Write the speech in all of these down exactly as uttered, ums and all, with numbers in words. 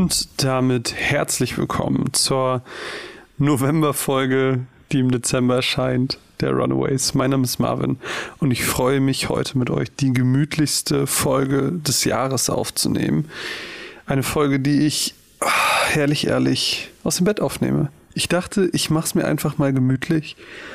Und damit herzlich willkommen zur November-Folge, die im Dezember erscheint, der Runaways. Mein Name ist Marvin und ich freue mich, heute mit euch die gemütlichste Folge des Jahres aufzunehmen. Eine Folge, die ich, ach, herrlich ehrlich, aus dem Bett aufnehme. Ich dachte, ich mache es mir einfach mal gemütlich,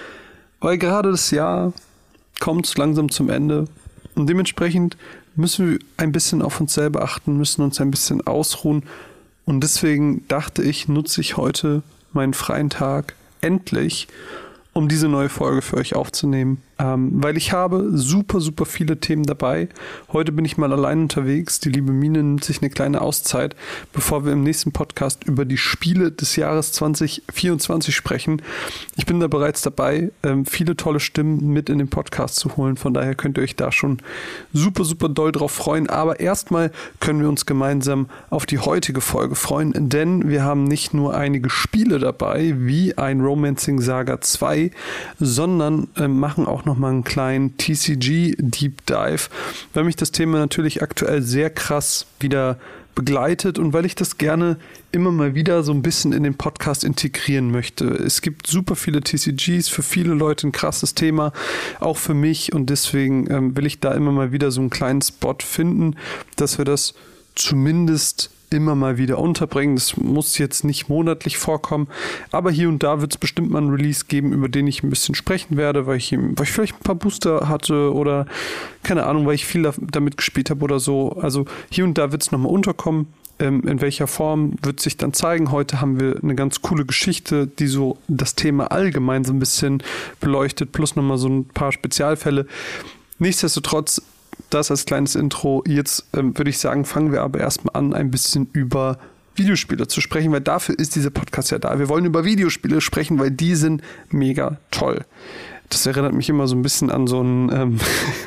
weil gerade das Jahr kommt langsam zum Ende und dementsprechend müssen wir ein bisschen auf uns selber achten, müssen uns ein bisschen ausruhen. Und deswegen dachte ich, nutze ich heute meinen freien Tag endlich, um diese neue Folge für euch aufzunehmen. Ähm, weil ich habe super, super viele Themen dabei. Heute bin ich mal allein unterwegs. Die liebe Mine nimmt sich eine kleine Auszeit, bevor wir im nächsten Podcast über die Spiele des Jahres zwanzig vierundzwanzig sprechen. Ich bin da bereits dabei, ähm, viele tolle Stimmen mit in den Podcast zu holen. Von daher könnt ihr euch da schon super, super doll drauf freuen. Aber erstmal können wir uns gemeinsam auf die heutige Folge freuen, denn wir haben nicht nur einige Spiele dabei, wie ein Romancing Saga zwei, sondern äh, machen auch nochmal einen kleinen T C G-Deep Dive, weil mich das Thema natürlich aktuell sehr krass wieder begleitet und weil ich das gerne immer mal wieder so ein bisschen in den Podcast integrieren möchte. Es gibt super viele T C Gs, für viele Leute ein krasses Thema, auch für mich, und deswegen ähm, will ich da immer mal wieder so einen kleinen Spot finden, dass wir das zumindest immer mal wieder unterbringen. Das muss jetzt nicht monatlich vorkommen, aber hier und da wird es bestimmt mal einen Release geben, über den ich ein bisschen sprechen werde, weil ich, weil ich vielleicht ein paar Booster hatte oder keine Ahnung, weil ich viel damit gespielt habe oder so. Also hier und da wird es nochmal unterkommen. Ähm, in welcher Form wird sich dann zeigen. Heute haben wir eine ganz coole Geschichte, die so das Thema allgemein so ein bisschen beleuchtet, plus nochmal so ein paar Spezialfälle. Nichtsdestotrotz, das als kleines Intro. Jetzt ähm, würde ich sagen, fangen wir aber erstmal an, ein bisschen über Videospiele zu sprechen, weil dafür ist dieser Podcast ja da. Wir wollen über Videospiele sprechen, weil die sind mega toll. Das erinnert mich immer so ein bisschen an so ein... Ähm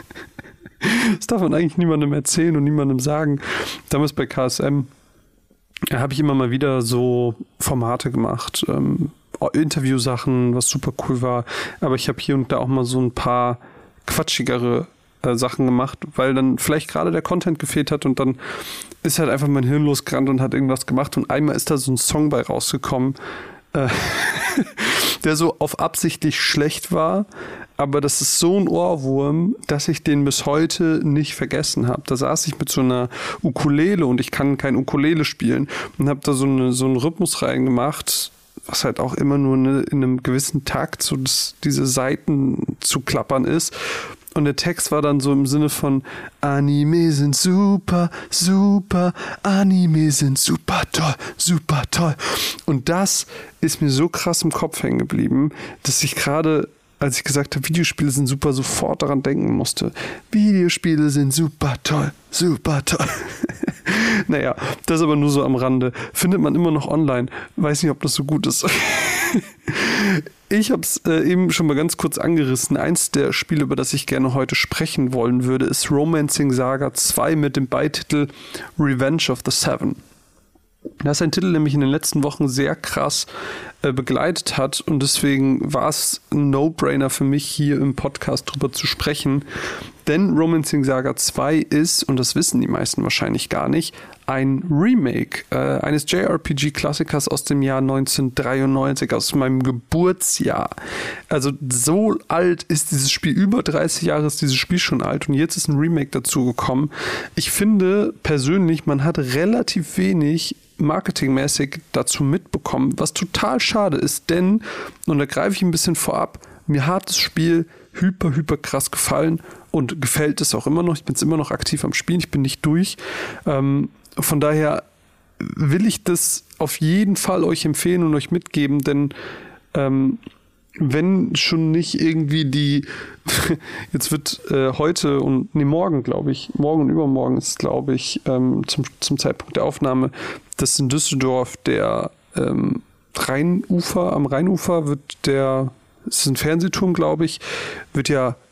das darf man eigentlich niemandem erzählen und niemandem sagen. Damals bei K S M habe ich immer mal wieder so Formate gemacht, ähm, Interviewsachen, was super cool war. Aber ich habe hier und da auch mal so ein paar quatschigere Sachen gemacht, weil dann vielleicht gerade der Content gefehlt hat und dann ist halt einfach mein Hirn losgerannt und hat irgendwas gemacht und einmal ist da so ein Song bei rausgekommen, äh, der so auf absichtlich schlecht war, aber das ist so ein Ohrwurm, dass ich den bis heute nicht vergessen habe. Da saß ich mit so einer Ukulele und ich kann kein Ukulele spielen und habe da so, eine, so einen Rhythmus reingemacht, was halt auch immer nur eine, in einem gewissen Takt so das, diese Seiten zu klappern ist. Und der Text war dann so im Sinne von Anime sind super, super, Anime sind super toll, super toll. Und das ist mir so krass im Kopf hängen geblieben, dass ich gerade, als ich gesagt habe, Videospiele sind super, sofort daran denken musste. Videospiele sind super toll, super toll. Naja, das aber nur so am Rande. Findet man immer noch online. Weiß nicht, ob das so gut ist. Ich habe es äh, eben schon mal ganz kurz angerissen. Eins der Spiele, über das ich gerne heute sprechen wollen würde, ist Romancing Saga zwei mit dem Beititel Revenge of the Seven. Das ist ein Titel, der mich in den letzten Wochen sehr krass äh, begleitet hat und deswegen war es ein No-Brainer für mich, hier im Podcast drüber zu sprechen. Denn Romancing Saga zwei ist, und das wissen die meisten wahrscheinlich gar nicht, ein Remake äh, eines J R P G-Klassikers aus dem Jahr neunzehnhundertdreiundneunzig, aus meinem Geburtsjahr. Also so alt ist dieses Spiel, über dreißig Jahre ist dieses Spiel schon alt und jetzt ist ein Remake dazu gekommen. Ich finde persönlich, man hat relativ wenig marketingmäßig dazu mitbekommen, was total schade ist, denn, und da greife ich ein bisschen vorab, mir hat das Spiel hyper, hyper krass gefallen und gefällt es auch immer noch. Ich bin es immer noch aktiv am Spielen, ich bin nicht durch. Ähm, von daher will ich das auf jeden Fall euch empfehlen und euch mitgeben, denn ähm, wenn schon nicht irgendwie die, jetzt wird äh, heute und, nee, morgen, glaube ich, morgen und übermorgen ist, glaube ich, ähm, zum, zum Zeitpunkt der Aufnahme, dass in Düsseldorf der ähm, Rheinufer, am Rheinufer wird der, es ist ein Fernsehturm, glaube ich, wird ja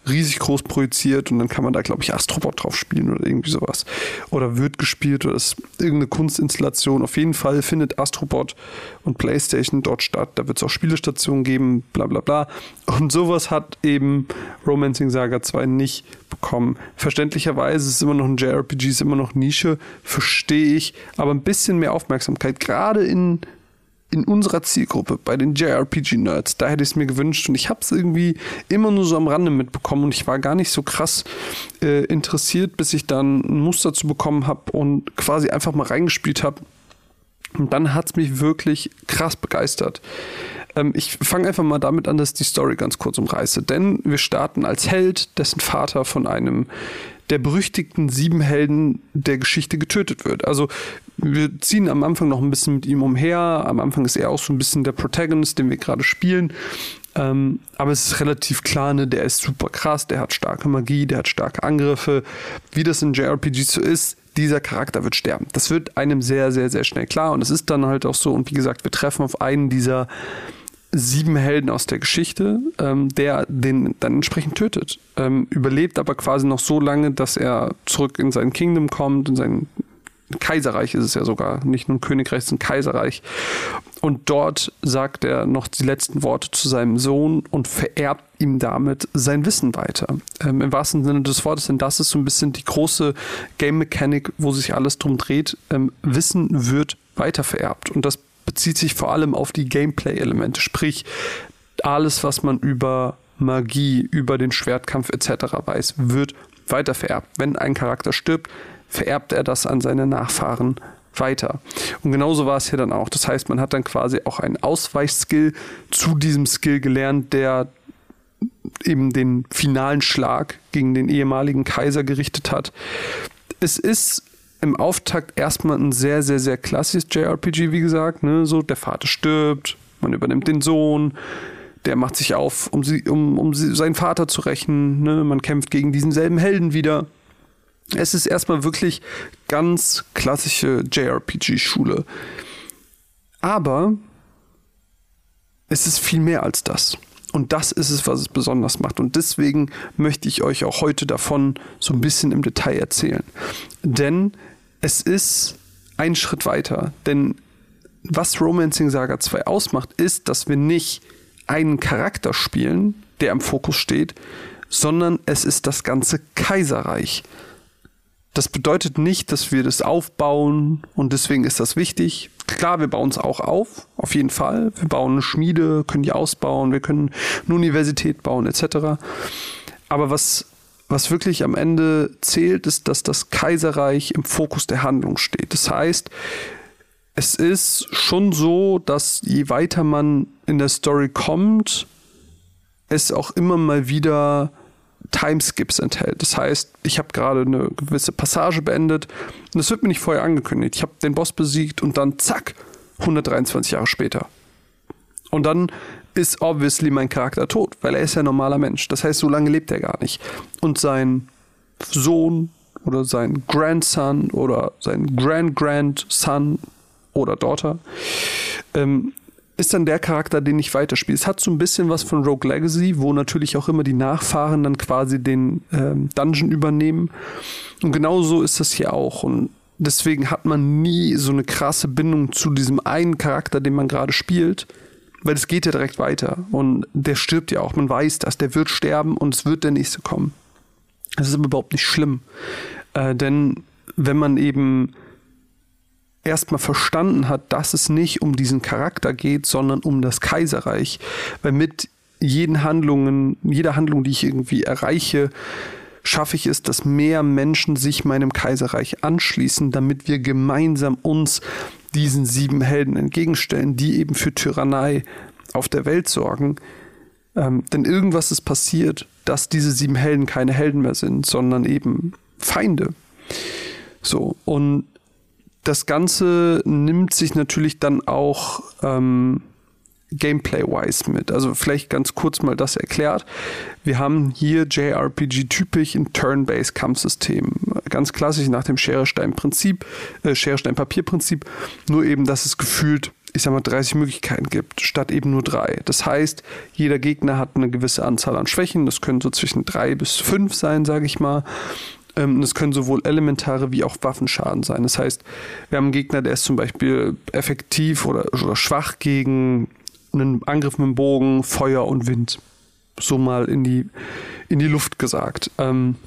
riesig groß projiziert und dann kann man da, glaube ich, Astrobot drauf spielen oder irgendwie sowas. Oder wird gespielt oder ist irgendeine Kunstinstallation. Auf jeden Fall findet Astrobot und PlayStation dort statt. Da wird es auch Spielestationen geben, bla bla bla. Und sowas hat eben Romancing Saga zwei nicht bekommen. Verständlicherweise ist es immer noch ein J R P G, ist immer noch Nische, verstehe ich, aber ein bisschen mehr Aufmerksamkeit, gerade in in unserer Zielgruppe, bei den J R P G-Nerds, da hätte ich es mir gewünscht und ich habe es irgendwie immer nur so am Rande mitbekommen und ich war gar nicht so krass äh, interessiert, bis ich dann ein Muster zu bekommen habe und quasi einfach mal reingespielt habe und dann hat es mich wirklich krass begeistert. Ähm, ich fange einfach mal damit an, dass ich die Story ganz kurz umreiße, denn wir starten als Held, dessen Vater von einem der berüchtigten sieben Helden der Geschichte getötet wird. Also wir ziehen am Anfang noch ein bisschen mit ihm umher. Am Anfang ist er auch so ein bisschen der Protagonist, den wir gerade spielen. Ähm, aber es ist relativ klar, ne, der ist super krass, der hat starke Magie, der hat starke Angriffe. Wie das in J R P Gs so ist, dieser Charakter wird sterben. Das wird einem sehr, sehr, sehr schnell klar. Und es ist dann halt auch so, und wie gesagt, wir treffen auf einen dieser sieben Helden aus der Geschichte, ähm, der den dann entsprechend tötet. Ähm, überlebt aber quasi noch so lange, dass er zurück in sein Kingdom kommt, in sein Kaiserreich ist es ja sogar, nicht nur ein Königreich, es ist ein Kaiserreich. Und dort sagt er noch die letzten Worte zu seinem Sohn und vererbt ihm damit sein Wissen weiter. Ähm, im wahrsten Sinne des Wortes, denn das ist so ein bisschen die große Game Mechanik, wo sich alles drum dreht. Ähm, Wissen wird weitervererbt und das bezieht sich vor allem auf die Gameplay-Elemente, sprich alles, was man über Magie, über den Schwertkampf et cetera weiß, wird weitervererbt. Wenn ein Charakter stirbt, vererbt er das an seine Nachfahren weiter. Und genauso war es hier dann auch. Das heißt, man hat dann quasi auch einen Ausweichskill zu diesem Skill gelernt, der eben den finalen Schlag gegen den ehemaligen Kaiser gerichtet hat. Es ist im Auftakt erstmal ein sehr, sehr, sehr klassisches J R P G, wie gesagt. Ne? So, der Vater stirbt, man übernimmt den Sohn, der macht sich auf, um, sie, um, um sie, seinen Vater zu rächen. Ne? Man kämpft gegen diesen selben Helden wieder. Es ist erstmal wirklich ganz klassische J R P G-Schule. Aber es ist viel mehr als das. Und das ist es, was es besonders macht. Und deswegen möchte ich euch auch heute davon so ein bisschen im Detail erzählen. Denn es ist ein Schritt weiter. Denn was Romancing Saga zwei ausmacht, ist, dass wir nicht einen Charakter spielen, der im Fokus steht, sondern es ist das ganze Kaiserreich. Das bedeutet nicht, dass wir das aufbauen und deswegen ist das wichtig. Klar, wir bauen es auch auf, auf jeden Fall. Wir bauen eine Schmiede, können die ausbauen, wir können eine Universität bauen et cetera. Aber was, was wirklich am Ende zählt, ist, dass das Kaiserreich im Fokus der Handlung steht. Das heißt, es ist schon so, dass je weiter man in der Story kommt, es auch immer mal wieder Timeskips enthält. Das heißt, ich habe gerade eine gewisse Passage beendet und das wird mir nicht vorher angekündigt. Ich habe den Boss besiegt und dann zack, hundertdreiundzwanzig Jahre später. Und dann ist obviously mein Charakter tot, weil er ist ja ein normaler Mensch. Das heißt, so lange lebt er gar nicht. Und sein Sohn oder sein Grandson oder sein Grand-Grandson oder Daughter ähm, ist dann der Charakter, den ich weiterspiele. Es hat so ein bisschen was von Rogue Legacy, wo natürlich auch immer die Nachfahren dann quasi den ähm, Dungeon übernehmen. Und genauso ist das hier auch. Und deswegen hat man nie so eine krasse Bindung zu diesem einen Charakter, den man gerade spielt, weil es geht ja direkt weiter. Und der stirbt ja auch. Man weiß das. Der wird sterben und es wird der nächste kommen. Das ist aber überhaupt nicht schlimm. Äh, denn wenn man eben erstmal verstanden hat, dass es nicht um diesen Charakter geht, sondern um das Kaiserreich. Weil mit jeden Handlungen, jeder Handlung, die ich irgendwie erreiche, schaffe ich es, dass mehr Menschen sich meinem Kaiserreich anschließen, damit wir gemeinsam uns diesen sieben Helden entgegenstellen, die eben für Tyrannei auf der Welt sorgen. Ähm, denn irgendwas ist passiert, dass diese sieben Helden keine Helden mehr sind, sondern eben Feinde. So, und das Ganze nimmt sich natürlich dann auch ähm, Gameplay-wise mit. Also vielleicht ganz kurz mal das erklärt. Wir haben hier J R P G-typisch ein Turn-Based Kampfsystem. Ganz klassisch nach dem Schere-Stein-Prinzip, äh, Schere-Stein-Papier-Prinzip. Nur eben, dass es gefühlt ich sag mal, dreißig Möglichkeiten gibt, statt eben nur drei. Das heißt, jeder Gegner hat eine gewisse Anzahl an Schwächen. Das können so zwischen drei bis fünf sein, sage ich mal. Und es können sowohl elementare wie auch Waffenschaden sein. Das heißt, wir haben einen Gegner, der ist zum Beispiel effektiv oder, oder schwach gegen einen Angriff mit dem Bogen, Feuer und Wind. So mal in die, in die Luft gesagt. Und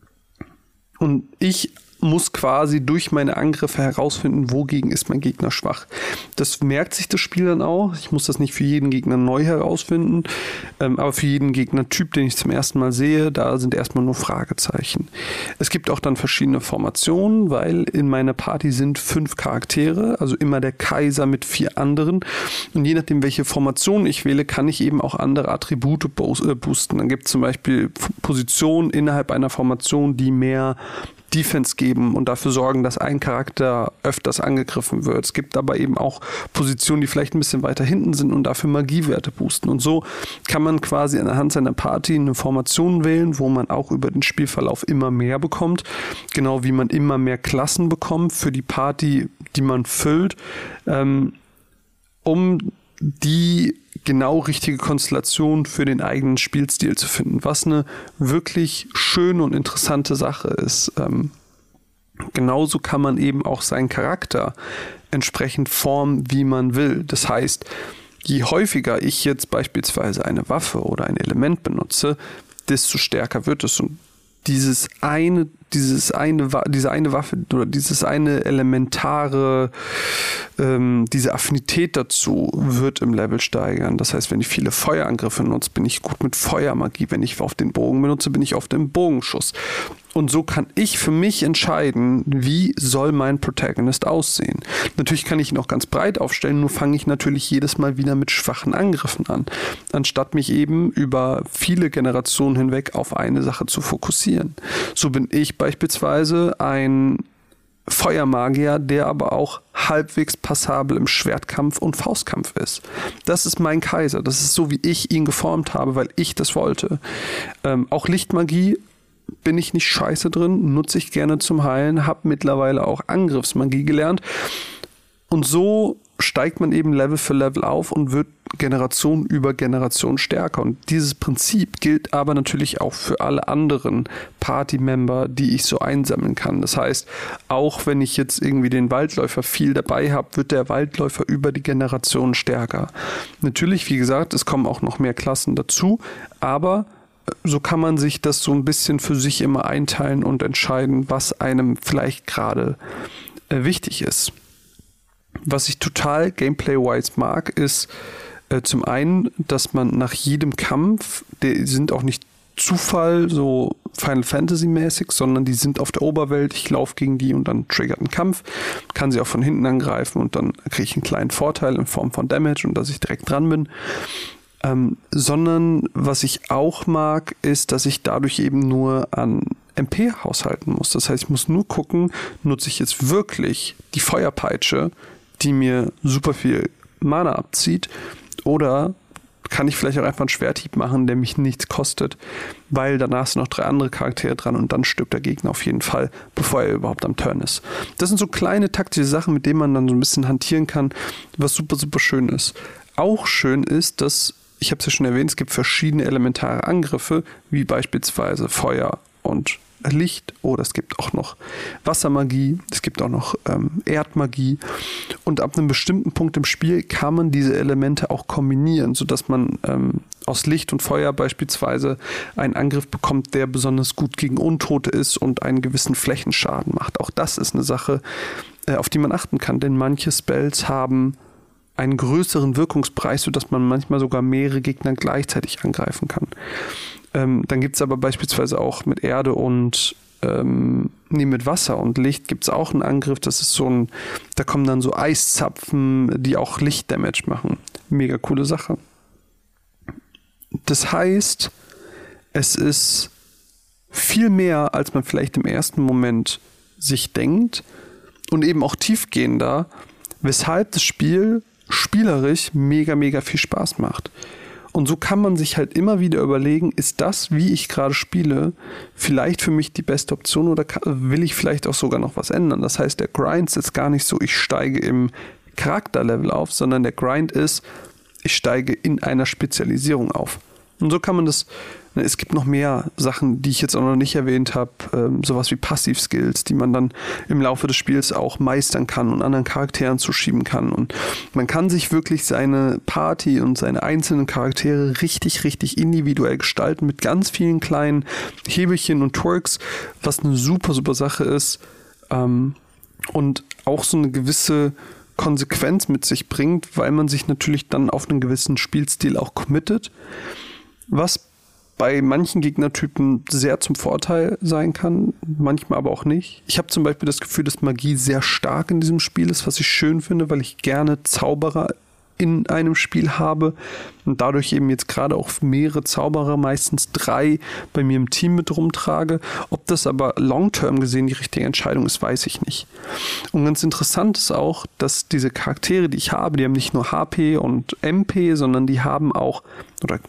ich muss quasi durch meine Angriffe herausfinden, wogegen ist mein Gegner schwach. Das merkt sich das Spiel dann auch. Ich muss das nicht für jeden Gegner neu herausfinden, ähm, aber für jeden Gegnertyp, den ich zum ersten Mal sehe, da sind erstmal nur Fragezeichen. Es gibt auch dann verschiedene Formationen, weil in meiner Party sind fünf Charaktere, also immer der Kaiser mit vier anderen. Und je nachdem, welche Formation ich wähle, kann ich eben auch andere Attribute boosten. Dann gibt es zum Beispiel Positionen innerhalb einer Formation, die mehr Defense geben und dafür sorgen, dass ein Charakter öfters angegriffen wird. Es gibt aber eben auch Positionen, die vielleicht ein bisschen weiter hinten sind und dafür Magiewerte boosten. Und so kann man quasi anhand seiner Party eine Formation wählen, wo man auch über den Spielverlauf immer mehr bekommt. Genau wie man immer mehr Klassen bekommt für die Party, die man füllt, ähm, um die genau richtige Konstellation für den eigenen Spielstil zu finden, was eine wirklich schöne und interessante Sache ist. Ähm, genauso kann man eben auch seinen Charakter entsprechend formen, wie man will. Das heißt, je häufiger ich jetzt beispielsweise eine Waffe oder ein Element benutze, desto stärker wird es. Und dieses eine, dieses eine, diese eine Waffe oder dieses eine elementare, ähm, diese Affinität dazu wird im Level steigern. Das heißt, wenn ich viele Feuerangriffe nutze, bin ich gut mit Feuermagie. Wenn ich auf den Bogen benutze, bin ich oft im Bogenschuss. Und so kann ich für mich entscheiden, wie soll mein Protagonist aussehen. Natürlich kann ich ihn auch ganz breit aufstellen, nur fange ich natürlich jedes Mal wieder mit schwachen Angriffen an, anstatt mich eben über viele Generationen hinweg auf eine Sache zu fokussieren. So bin ich beispielsweise ein Feuermagier, der aber auch halbwegs passabel im Schwertkampf und Faustkampf ist. Das ist mein Kaiser. Das ist so, wie ich ihn geformt habe, weil ich das wollte. Ähm, auch Lichtmagie bin ich nicht scheiße drin, nutze ich gerne zum Heilen, habe mittlerweile auch Angriffsmagie gelernt. Und so steigt man eben Level für Level auf und wird Generation über Generation stärker. Und dieses Prinzip gilt aber natürlich auch für alle anderen Party-Member, die ich so einsammeln kann. Das heißt, auch wenn ich jetzt irgendwie den Waldläufer viel dabei habe, wird der Waldläufer über die Generation stärker. Natürlich, wie gesagt, es kommen auch noch mehr Klassen dazu, aber so kann man sich das so ein bisschen für sich immer einteilen und entscheiden, was einem vielleicht gerade äh, wichtig ist. Was ich total gameplay-wise mag, ist äh, zum einen, dass man nach jedem Kampf, die sind auch nicht Zufall, so Final Fantasy-mäßig, sondern die sind auf der Oberwelt, ich laufe gegen die und dann triggert ein Kampf, kann sie auch von hinten angreifen und dann kriege ich einen kleinen Vorteil in Form von Damage und dass ich direkt dran bin. Ähm, sondern was ich auch mag, ist, dass ich dadurch eben nur an M P haushalten muss. Das heißt, ich muss nur gucken, nutze ich jetzt wirklich die Feuerpeitsche, die mir super viel Mana abzieht, oder kann ich vielleicht auch einfach einen Schwerthieb machen, der mich nichts kostet, weil danach sind noch drei andere Charaktere dran und dann stirbt der Gegner auf jeden Fall, bevor er überhaupt am Turn ist. Das sind so kleine taktische Sachen, mit denen man dann so ein bisschen hantieren kann, was super, super schön ist. Auch schön ist, dass, ich habe es ja schon erwähnt, es gibt verschiedene elementare Angriffe, wie beispielsweise Feuer und Licht, oder es gibt auch noch Wassermagie, es gibt auch noch ähm, Erdmagie, und ab einem bestimmten Punkt im Spiel kann man diese Elemente auch kombinieren, sodass man ähm, aus Licht und Feuer beispielsweise einen Angriff bekommt, der besonders gut gegen Untote ist und einen gewissen Flächenschaden macht. Auch das ist eine Sache, äh, auf die man achten kann, denn manche Spells haben einen größeren Wirkungsbereich, sodass man manchmal sogar mehrere Gegner gleichzeitig angreifen kann. Ähm, dann gibt es aber beispielsweise auch mit Erde und ähm, nee, mit Wasser und Licht gibt es auch einen Angriff, das ist so ein, da kommen dann so Eiszapfen, die auch Lichtdamage machen. Mega coole Sache. Das heißt, es ist viel mehr, als man vielleicht im ersten Moment sich denkt, und eben auch tiefgehender, weshalb das Spiel spielerisch mega, mega viel Spaß macht. Und so kann man sich halt immer wieder überlegen, ist das, wie ich gerade spiele, vielleicht für mich die beste Option, oder will ich vielleicht auch sogar noch was ändern? Das heißt, der Grind ist jetzt gar nicht so, ich steige im Charakterlevel auf, sondern der Grind ist, ich steige in einer Spezialisierung auf. Und so kann man das, ne, es gibt noch mehr Sachen, die ich jetzt auch noch nicht erwähnt habe, ähm, sowas wie Passivskills, die man dann im Laufe des Spiels auch meistern kann und anderen Charakteren zuschieben kann. Und man kann sich wirklich seine Party und seine einzelnen Charaktere richtig, richtig individuell gestalten mit ganz vielen kleinen Hebelchen und Twerks, was eine super, super Sache ist, ähm, und auch so eine gewisse Konsequenz mit sich bringt, weil man sich natürlich dann auf einen gewissen Spielstil auch committet, was bei manchen Gegnertypen sehr zum Vorteil sein kann, manchmal aber auch nicht. Ich habe zum Beispiel das Gefühl, dass Magie sehr stark in diesem Spiel ist, was ich schön finde, weil ich gerne Zauberer in einem Spiel habe und dadurch eben jetzt gerade auch mehrere Zauberer, meistens drei, bei mir im Team mit rumtrage. Ob das aber long-term gesehen die richtige Entscheidung ist, weiß ich nicht. Und ganz interessant ist auch, dass diese Charaktere, die ich habe, die haben nicht nur H P und M P, sondern die haben auch, oder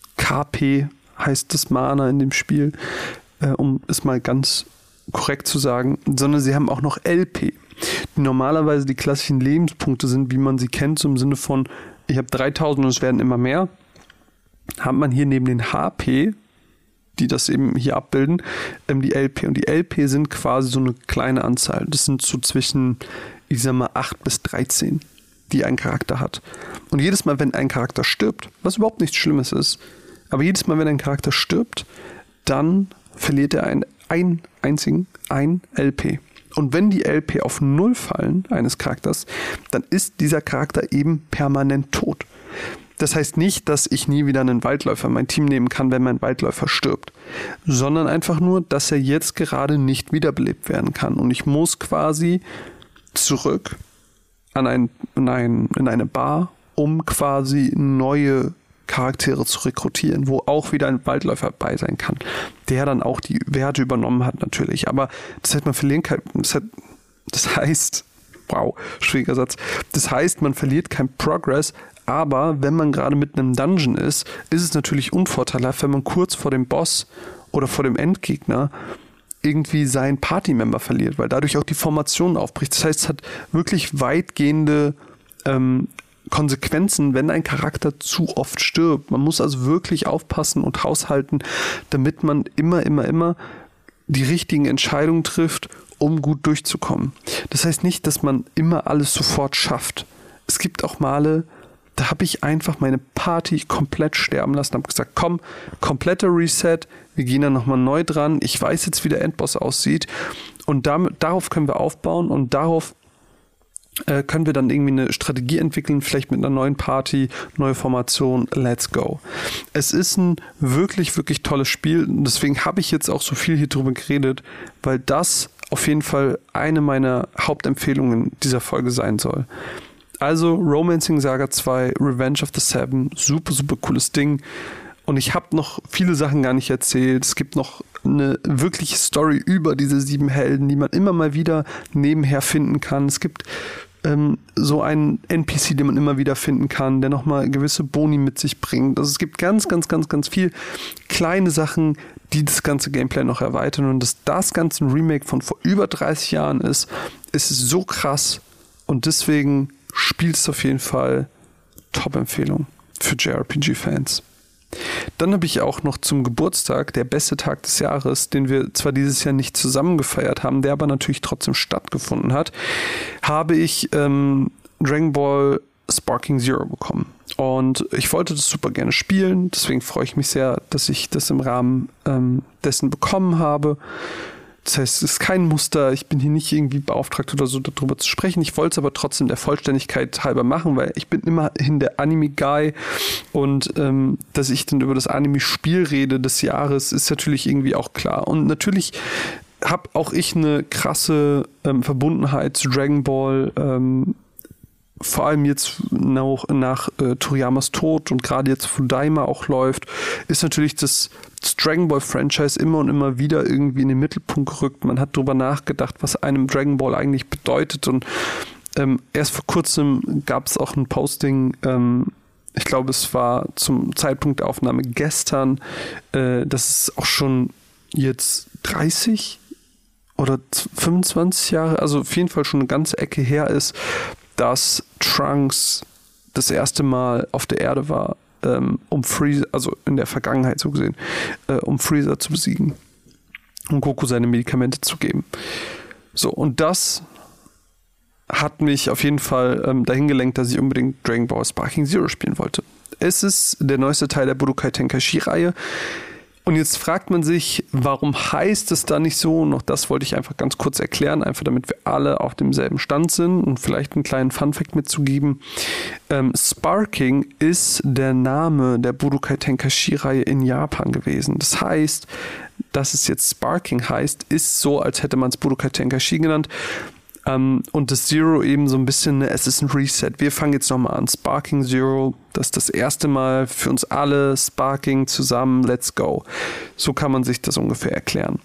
K P heißt das Mana in dem Spiel, äh, um es mal ganz korrekt zu sagen, sondern sie haben auch noch L P, die normalerweise die klassischen Lebenspunkte sind, wie man sie kennt, so im Sinne von, ich habe dreitausend und es werden immer mehr, hat man hier neben den H P, die das eben hier abbilden, ähm, die L P. Und die L P sind quasi so eine kleine Anzahl. Das sind so zwischen, ich sag mal, acht bis dreizehn, die ein Charakter hat. Und jedes Mal, wenn ein Charakter stirbt, was überhaupt nichts Schlimmes ist, aber jedes Mal, wenn ein Charakter stirbt, dann verliert er einen, einen einzigen, ein L P. Und wenn die L P auf null fallen, eines Charakters, dann ist dieser Charakter eben permanent tot. Das heißt nicht, dass ich nie wieder einen Waldläufer in mein Team nehmen kann, wenn mein Waldläufer stirbt, sondern einfach nur, dass er jetzt gerade nicht wiederbelebt werden kann. Und ich muss quasi zurück an ein, in, ein, in eine Bar, um quasi neue Charaktere zu rekrutieren, wo auch wieder ein Waldläufer bei sein kann, der dann auch die Werte übernommen hat natürlich. Aber das heißt, man verliert kein, das, hat, das heißt, wow, schwieriger Satz, das heißt, man verliert kein Progress, aber wenn man gerade mitten im Dungeon ist, ist es natürlich unvorteilhaft, wenn man kurz vor dem Boss oder vor dem Endgegner irgendwie seinen Partymember verliert, weil dadurch auch die Formation aufbricht. Das heißt, es hat wirklich weitgehende ähm, Konsequenzen, wenn ein Charakter zu oft stirbt. Man muss also wirklich aufpassen und haushalten, damit man immer, immer, immer die richtigen Entscheidungen trifft, um gut durchzukommen. Das heißt nicht, dass man immer alles sofort schafft. Es gibt auch Male, da habe ich einfach meine Party komplett sterben lassen, habe gesagt, komm, kompletter Reset, wir gehen dann nochmal neu dran, ich weiß jetzt, wie der Endboss aussieht und damit, darauf können wir aufbauen und darauf äh, können wir dann irgendwie eine Strategie entwickeln, vielleicht mit einer neuen Party, neue Formation, let's go. Es ist ein wirklich, wirklich tolles Spiel und deswegen habe ich jetzt auch so viel hier drüber geredet, weil das auf jeden Fall eine meiner Hauptempfehlungen dieser Folge sein soll. Also Romancing Saga zwei, Revenge of the Seven, super, super cooles Ding. Und ich habe noch viele Sachen gar nicht erzählt. Es gibt noch eine wirkliche Story über diese sieben Helden, die man immer mal wieder nebenher finden kann. Es gibt ähm, so einen N P C, den man immer wieder finden kann, der nochmal gewisse Boni mit sich bringt. Also es gibt ganz, ganz, ganz, ganz viel kleine Sachen, die das ganze Gameplay noch erweitern. Und dass das Ganze ein Remake von vor über dreißig Jahren ist, ist so krass. Und deswegen spielst auf jeden Fall Top-Empfehlung für J R P G-Fans. Dann habe ich auch noch zum Geburtstag, der beste Tag des Jahres, den wir zwar dieses Jahr nicht zusammen gefeiert haben, der aber natürlich trotzdem stattgefunden hat, habe ich ähm, Dragon Ball Sparking Zero bekommen. Und ich wollte das super gerne spielen, deswegen freue ich mich sehr, dass ich das im Rahmen ähm, dessen bekommen habe. Das heißt, es ist kein Muster, ich bin hier nicht irgendwie beauftragt oder so darüber zu sprechen. Ich wollte es aber trotzdem der Vollständigkeit halber machen, weil ich bin immerhin der Anime-Guy und ähm, dass ich dann über das Anime-Spiel rede des Jahres, ist natürlich irgendwie auch klar. Und natürlich habe auch ich eine krasse ähm, Verbundenheit zu Dragon Ball, ähm, vor allem jetzt nach, nach äh, Toriyamas Tod und gerade jetzt, wo Daima auch läuft, ist natürlich das, das Dragon Ball Franchise immer und immer wieder irgendwie in den Mittelpunkt gerückt. Man hat darüber nachgedacht, was einem Dragon Ball eigentlich bedeutet und ähm, erst vor kurzem gab es auch ein Posting, ähm, ich glaube es war zum Zeitpunkt der Aufnahme gestern, äh, dass es auch schon jetzt dreißig oder fünfundzwanzig Jahre, also auf jeden Fall schon eine ganze Ecke her ist, dass Trunks das erste Mal auf der Erde war, ähm, um Freezer, also in der Vergangenheit so gesehen, äh, um Freezer zu besiegen und Goku seine Medikamente zu geben. So, und das hat mich auf jeden Fall ähm, dahin gelenkt, dass ich unbedingt Dragon Ball Sparking Zero spielen wollte. Es ist der neueste Teil der Budokai Tenkaichi-Reihe. Und jetzt fragt man sich, warum heißt es da nicht so? Und auch das wollte ich einfach ganz kurz erklären, einfach damit wir alle auf demselben Stand sind und vielleicht einen kleinen Funfact mitzugeben. Ähm, Sparking ist der Name der Budokai Tenkaichi-Reihe in Japan gewesen. Das heißt, dass es jetzt Sparking heißt, ist so, als hätte man es Budokai Tenkaichi genannt. Um, und das Zero eben so ein bisschen, es ist ein Reset. Wir fangen jetzt nochmal an. Sparking Zero, das ist das erste Mal für uns alle. Sparking zusammen, let's go. So kann man sich das ungefähr erklären.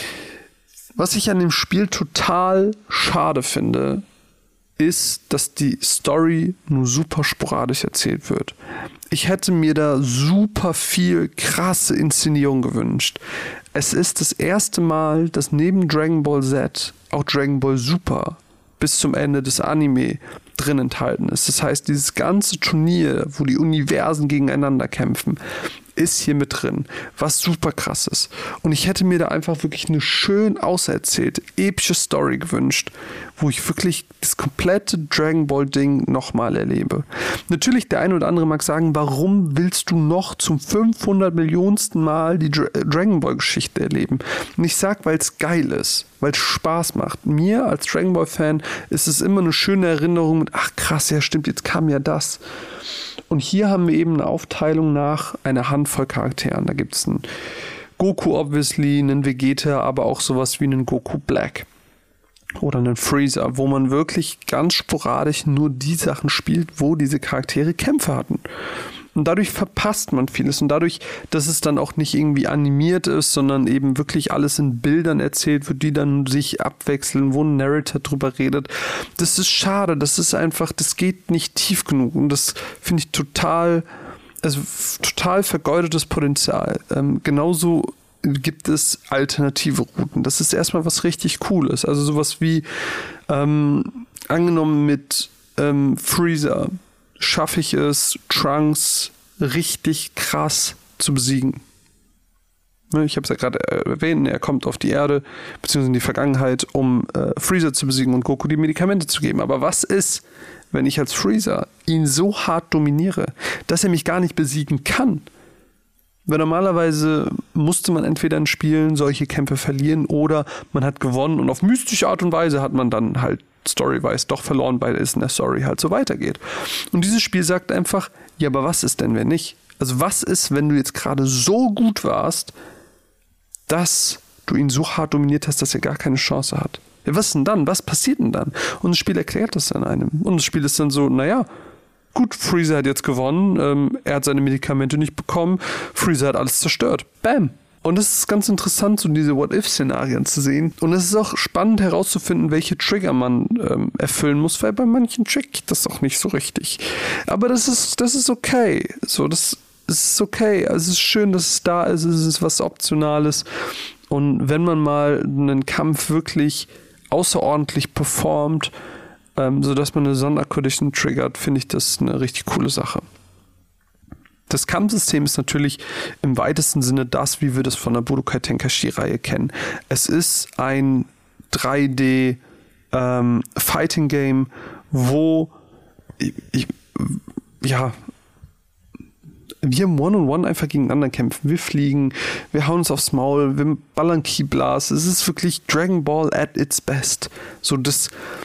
Was ich an dem Spiel total schade finde, ist, dass die Story nur super sporadisch erzählt wird. Ich hätte mir da super viel krasse Inszenierung gewünscht. Es ist das erste Mal, dass neben Dragon Ball Z auch Dragon Ball Super bis zum Ende des Anime drin enthalten ist. Das heißt, dieses ganze Turnier, wo die Universen gegeneinander kämpfen, ist hier mit drin, was super krass ist. Und ich hätte mir da einfach wirklich eine schön auserzählte, epische Story gewünscht, wo ich wirklich das komplette Dragon Ball Ding nochmal erlebe. Natürlich, der eine oder andere mag sagen, warum willst du noch zum fünfhundert Millionensten Mal die Dra- Dragon Ball Geschichte erleben? Und ich sag, weil es geil ist, weil es Spaß macht. Mir als Dragon Ball Fan ist es immer eine schöne Erinnerung mit, ach krass, ja stimmt, jetzt kam ja das. Und hier haben wir eben eine Aufteilung nach einer Handvoll Charakteren. Da gibt es einen Goku obviously, einen Vegeta, aber auch sowas wie einen Goku Black oder einen Freezer, wo man wirklich ganz sporadisch nur die Sachen spielt, wo diese Charaktere Kämpfe hatten. Und dadurch verpasst man vieles. Und dadurch, dass es dann auch nicht irgendwie animiert ist, sondern eben wirklich alles in Bildern erzählt wird, die dann sich abwechseln, wo ein Narrator drüber redet. Das ist schade. Das ist einfach, das geht nicht tief genug. Und das finde ich total, also total vergeudetes Potenzial. Ähm, genauso gibt es alternative Routen. Das ist erstmal was richtig Cooles. Also sowas wie, ähm, angenommen mit ähm, Freezer, schaffe ich es, Trunks richtig krass zu besiegen. Ich habe es ja gerade erwähnt, er kommt auf die Erde, beziehungsweise in die Vergangenheit, um äh, Freezer zu besiegen und Goku die Medikamente zu geben. Aber was ist, wenn ich als Freezer ihn so hart dominiere, dass er mich gar nicht besiegen kann? Weil normalerweise musste man entweder in Spielen solche Kämpfe verlieren oder man hat gewonnen und auf mystische Art und Weise hat man dann halt story-wise doch verloren, weil es in der Story halt so weitergeht. Und dieses Spiel sagt einfach, ja, aber was ist denn, wenn nicht? Also was ist, wenn du jetzt gerade so gut warst, dass du ihn so hart dominiert hast, dass er gar keine Chance hat? Ja, was denn dann? Was passiert denn dann? Und das Spiel erklärt das dann einem. Und das Spiel ist dann so, naja, gut, Freezer hat jetzt gewonnen, ähm, er hat seine Medikamente nicht bekommen, Freezer hat alles zerstört. Bam! Und es ist ganz interessant, so diese What-If-Szenarien zu sehen. Und es ist auch spannend herauszufinden, welche Trigger man ähm, erfüllen muss, weil bei manchen trickt das auch nicht so richtig. Aber das ist, das ist okay. So, das ist okay. Also es ist schön, dass es da ist. Es ist was Optionales. Und wenn man mal einen Kampf wirklich außerordentlich performt, ähm, sodass man eine Sondercondition triggert, finde ich das eine richtig coole Sache. Das Kampfsystem ist natürlich im weitesten Sinne das, wie wir das von der Budokai Tenkaichi-Reihe kennen. Es ist ein drei D ähm, Fighting Game, wo ich, ich, ja, wir im One-on-One einfach gegeneinander kämpfen. Wir fliegen, wir hauen uns aufs Maul, wir ballern Ki-Blast. Es ist wirklich Dragon Ball at its best. So das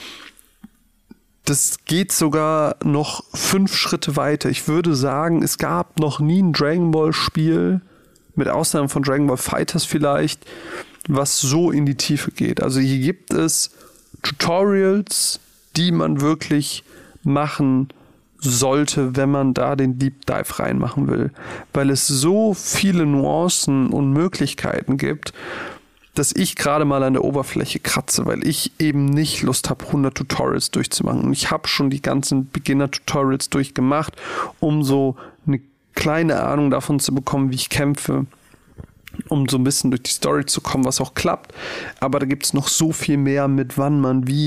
Das geht sogar noch fünf Schritte weiter. Ich würde sagen, es gab noch nie ein Dragon Ball Spiel, mit Ausnahme von Dragon Ball Fighters vielleicht, was so in die Tiefe geht. Also hier gibt es Tutorials, die man wirklich machen sollte, wenn man da den Deep Dive reinmachen will. Weil es so viele Nuancen und Möglichkeiten gibt, dass ich gerade mal an der Oberfläche kratze, weil ich eben nicht Lust habe, hundert Tutorials durchzumachen. Und ich habe schon die ganzen Beginner-Tutorials durchgemacht, um so eine kleine Ahnung davon zu bekommen, wie ich kämpfe, um so ein bisschen durch die Story zu kommen, was auch klappt. Aber da gibt es noch so viel mehr, mit wann man wie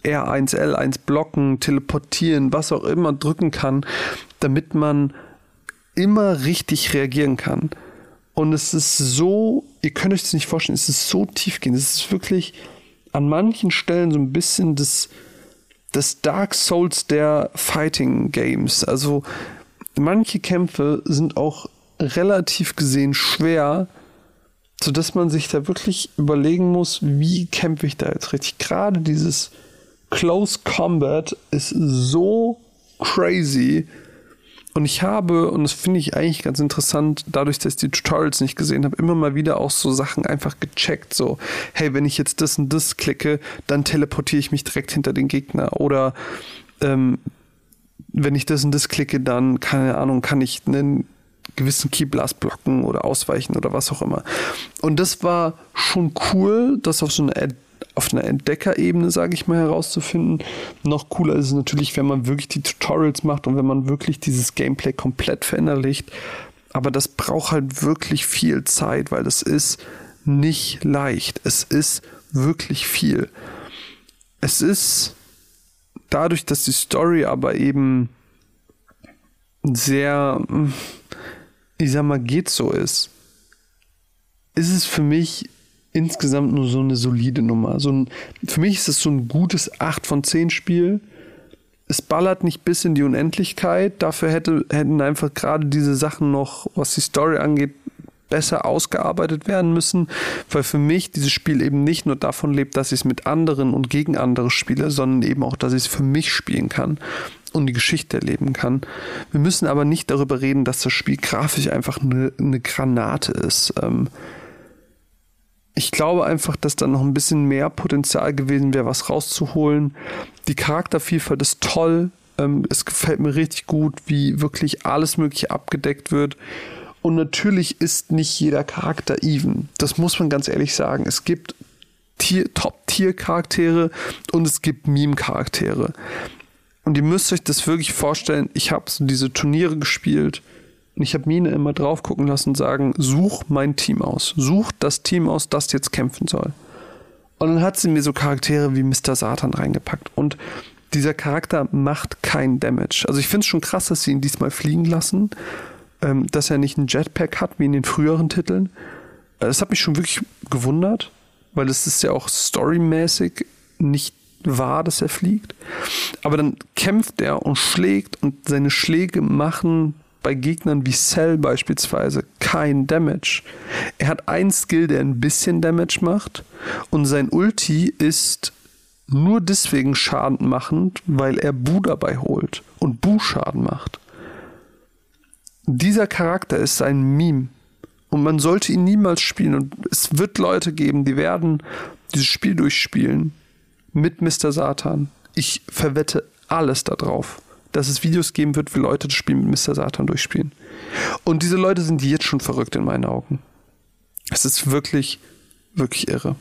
R eins, L eins blocken, teleportieren, was auch immer drücken kann, damit man immer richtig reagieren kann. Und es ist so, ihr könnt euch das nicht vorstellen, es ist so tiefgehend. Es ist wirklich an manchen Stellen so ein bisschen das, das Dark Souls der Fighting Games. Also manche Kämpfe sind auch relativ gesehen schwer, sodass man sich da wirklich überlegen muss, wie kämpfe ich da jetzt richtig. Gerade dieses Close Combat ist so crazy. Und ich habe, und das finde ich eigentlich ganz interessant, dadurch, dass ich die Tutorials nicht gesehen habe, immer mal wieder auch so Sachen einfach gecheckt. So, hey, wenn ich jetzt das und das klicke, dann teleportiere ich mich direkt hinter den Gegner. Oder ähm, wenn ich das und das klicke, dann, keine Ahnung, kann ich einen gewissen Keyblast blocken oder ausweichen oder was auch immer. Und das war schon cool, das auf so eine auf einer Entdeckerebene, sage ich mal, herauszufinden. Noch cooler ist es natürlich, wenn man wirklich die Tutorials macht und wenn man wirklich dieses Gameplay komplett verinnerlicht. Aber das braucht halt wirklich viel Zeit, weil das ist nicht leicht. Es ist wirklich viel. Es ist dadurch, dass die Story aber eben sehr, ich sag mal, geht so ist, ist es für mich insgesamt nur so eine solide Nummer. So ein, für mich ist es so ein gutes acht von zehn Spiel. Es ballert nicht bis in die Unendlichkeit. Dafür hätte, hätten einfach gerade diese Sachen noch, was die Story angeht, besser ausgearbeitet werden müssen, weil für mich dieses Spiel eben nicht nur davon lebt, dass ich es mit anderen und gegen andere spiele, sondern eben auch, dass ich es für mich spielen kann und die Geschichte erleben kann. Wir müssen aber nicht darüber reden, dass das Spiel grafisch einfach eine, eine Granate ist. Ähm, Ich glaube einfach, dass da noch ein bisschen mehr Potenzial gewesen wäre, was rauszuholen. Die Charaktervielfalt ist toll. Ähm, es gefällt mir richtig gut, wie wirklich alles Mögliche abgedeckt wird. Und natürlich ist nicht jeder Charakter even. Das muss man ganz ehrlich sagen. Es gibt Tier, Top-Tier-Charaktere und es gibt Meme-Charaktere. Und ihr müsst euch das wirklich vorstellen. Ich habe so diese Turniere gespielt. Und ich habe Mine immer drauf gucken lassen und sagen, such mein Team aus. Such das Team aus, das jetzt kämpfen soll. Und dann hat sie mir so Charaktere wie Mister Satan reingepackt. Und dieser Charakter macht kein Damage. Also ich finde es schon krass, dass sie ihn diesmal fliegen lassen. Ähm, dass er nicht einen Jetpack hat, wie in den früheren Titeln. Das hat mich schon wirklich gewundert. Weil es ist ja auch storymäßig nicht wahr, dass er fliegt. Aber dann kämpft er und schlägt. Und seine Schläge machen bei Gegnern wie Cell beispielsweise kein Damage. Er hat einen Skill, der ein bisschen Damage macht und sein Ulti ist nur deswegen schadenmachend, weil er Bu dabei holt und Bu Schaden macht. Dieser Charakter ist ein Meme und man sollte ihn niemals spielen und es wird Leute geben, die werden dieses Spiel durchspielen mit Mister Satan. Ich verwette alles darauf, dass es Videos geben wird, wie Leute das Spiel mit Mister Satan durchspielen. Und diese Leute sind jetzt schon verrückt in meinen Augen. Es ist wirklich, wirklich irre.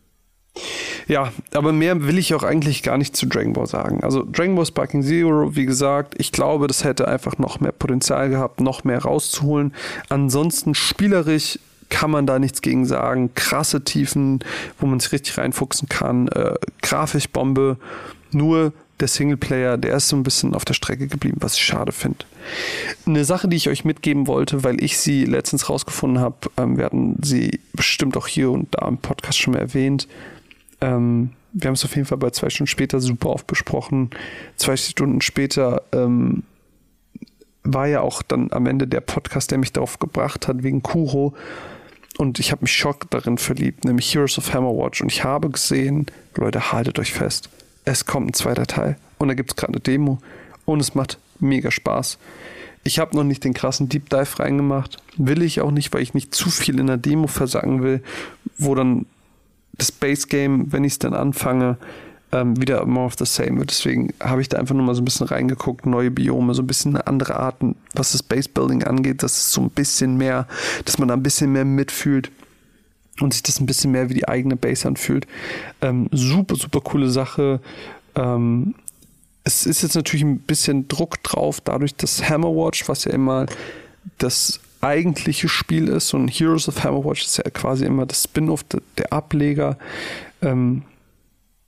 Ja, aber mehr will ich auch eigentlich gar nicht zu Dragon Ball sagen. Also Dragon Ball Sparking Zero, wie gesagt, ich glaube, das hätte einfach noch mehr Potenzial gehabt, noch mehr rauszuholen. Ansonsten spielerisch kann man da nichts gegen sagen. Krasse Tiefen, wo man sich richtig reinfuchsen kann. Äh, Grafikbombe, nur der Singleplayer, der ist so ein bisschen auf der Strecke geblieben, was ich schade finde. Eine Sache, die ich euch mitgeben wollte, weil ich sie letztens rausgefunden habe, ähm, wir hatten sie bestimmt auch hier und da im Podcast schon mal erwähnt. Ähm, wir haben es auf jeden Fall bei zwei Stunden später super oft besprochen. Zwei Stunden später ähm, war ja auch dann am Ende der Podcast, der mich darauf gebracht hat, wegen Kuro. Und ich habe mich schock darin verliebt, nämlich Heroes of Hammerwatch. Und ich habe gesehen, Leute, haltet euch fest, es kommt ein zweiter Teil. Und da gibt es gerade eine Demo. Und es macht mega Spaß. Ich habe noch nicht den krassen Deep Dive reingemacht. Will ich auch nicht, weil ich nicht zu viel in der Demo versacken will, wo dann das Base Game, wenn ich es dann anfange, ähm, wieder more of the same wird. Deswegen habe ich da einfach nur mal so ein bisschen reingeguckt, neue Biome, so ein bisschen andere Arten, was das Base Building angeht, dass es so ein bisschen mehr, dass man da ein bisschen mehr mitfühlt und sich das ein bisschen mehr wie die eigene Base anfühlt. Ähm, super, super coole Sache. Ähm, es ist jetzt natürlich ein bisschen Druck drauf, dadurch, dass Hammerwatch, was ja immer das eigentliche Spiel ist, und Heroes of Hammerwatch ist ja quasi immer das Spin-off, der, der Ableger, ähm,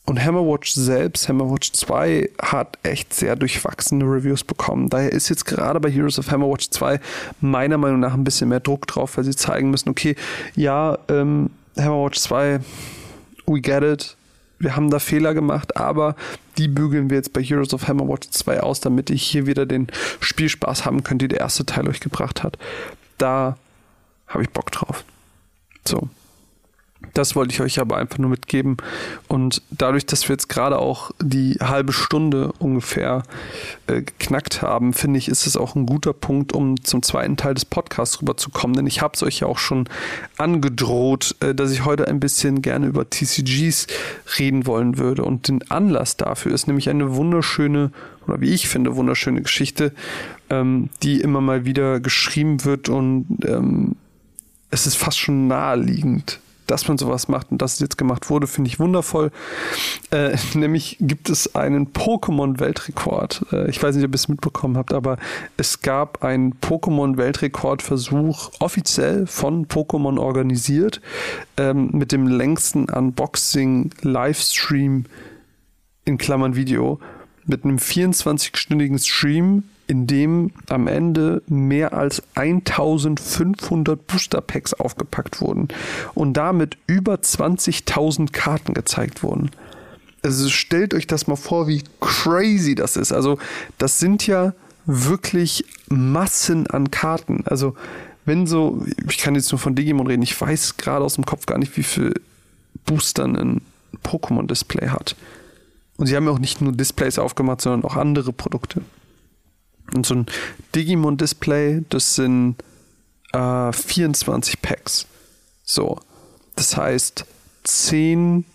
Und Hammerwatch selbst, Hammerwatch zwei, hat echt sehr durchwachsene Reviews bekommen. Daher ist jetzt gerade bei Heroes of Hammerwatch zwei meiner Meinung nach ein bisschen mehr Druck drauf, weil sie zeigen müssen, okay, ja, ähm, Hammerwatch zwei, we get it, wir haben da Fehler gemacht, aber die bügeln wir jetzt bei Heroes of Hammerwatch zwei aus, damit ihr hier wieder den Spielspaß haben könnt, den der erste Teil euch gebracht hat. Da habe ich Bock drauf. So. Das wollte ich euch aber einfach nur mitgeben. Und dadurch, dass wir jetzt gerade auch die halbe Stunde ungefähr äh, geknackt haben, finde ich, ist es auch ein guter Punkt, um zum zweiten Teil des Podcasts rüberzukommen. Denn ich habe es euch ja auch schon angedroht, äh, dass ich heute ein bisschen gerne über T C Gs reden wollen würde. Und den Anlass dafür ist nämlich eine wunderschöne, oder wie ich finde, wunderschöne Geschichte, ähm, die immer mal wieder geschrieben wird. Und ähm, es ist fast schon naheliegend, dass man sowas macht, und dass es jetzt gemacht wurde, finde ich wundervoll. Äh, nämlich gibt es einen Pokémon-Weltrekord. Äh, ich weiß nicht, ob ihr es mitbekommen habt, aber es gab einen Pokémon-Weltrekordversuch offiziell von Pokémon organisiert, ähm, mit dem längsten Unboxing-Livestream in Klammern Video, mit einem vierundzwanzig-stündigen Stream, in dem am Ende mehr als eintausendfünfhundert Booster Packs aufgepackt wurden und damit über zwanzigtausend Karten gezeigt wurden. Also stellt euch das mal vor, wie crazy das ist. Also das sind ja wirklich Massen an Karten. Also wenn so, ich kann jetzt nur von Digimon reden, ich weiß gerade aus dem Kopf gar nicht, wie viel Booster ein Pokémon-Display hat. Und sie haben ja auch nicht nur Displays aufgemacht, sondern auch andere Produkte. Und so ein Digimon-Display, das sind äh, vierundzwanzig Packs. So, das heißt zehn,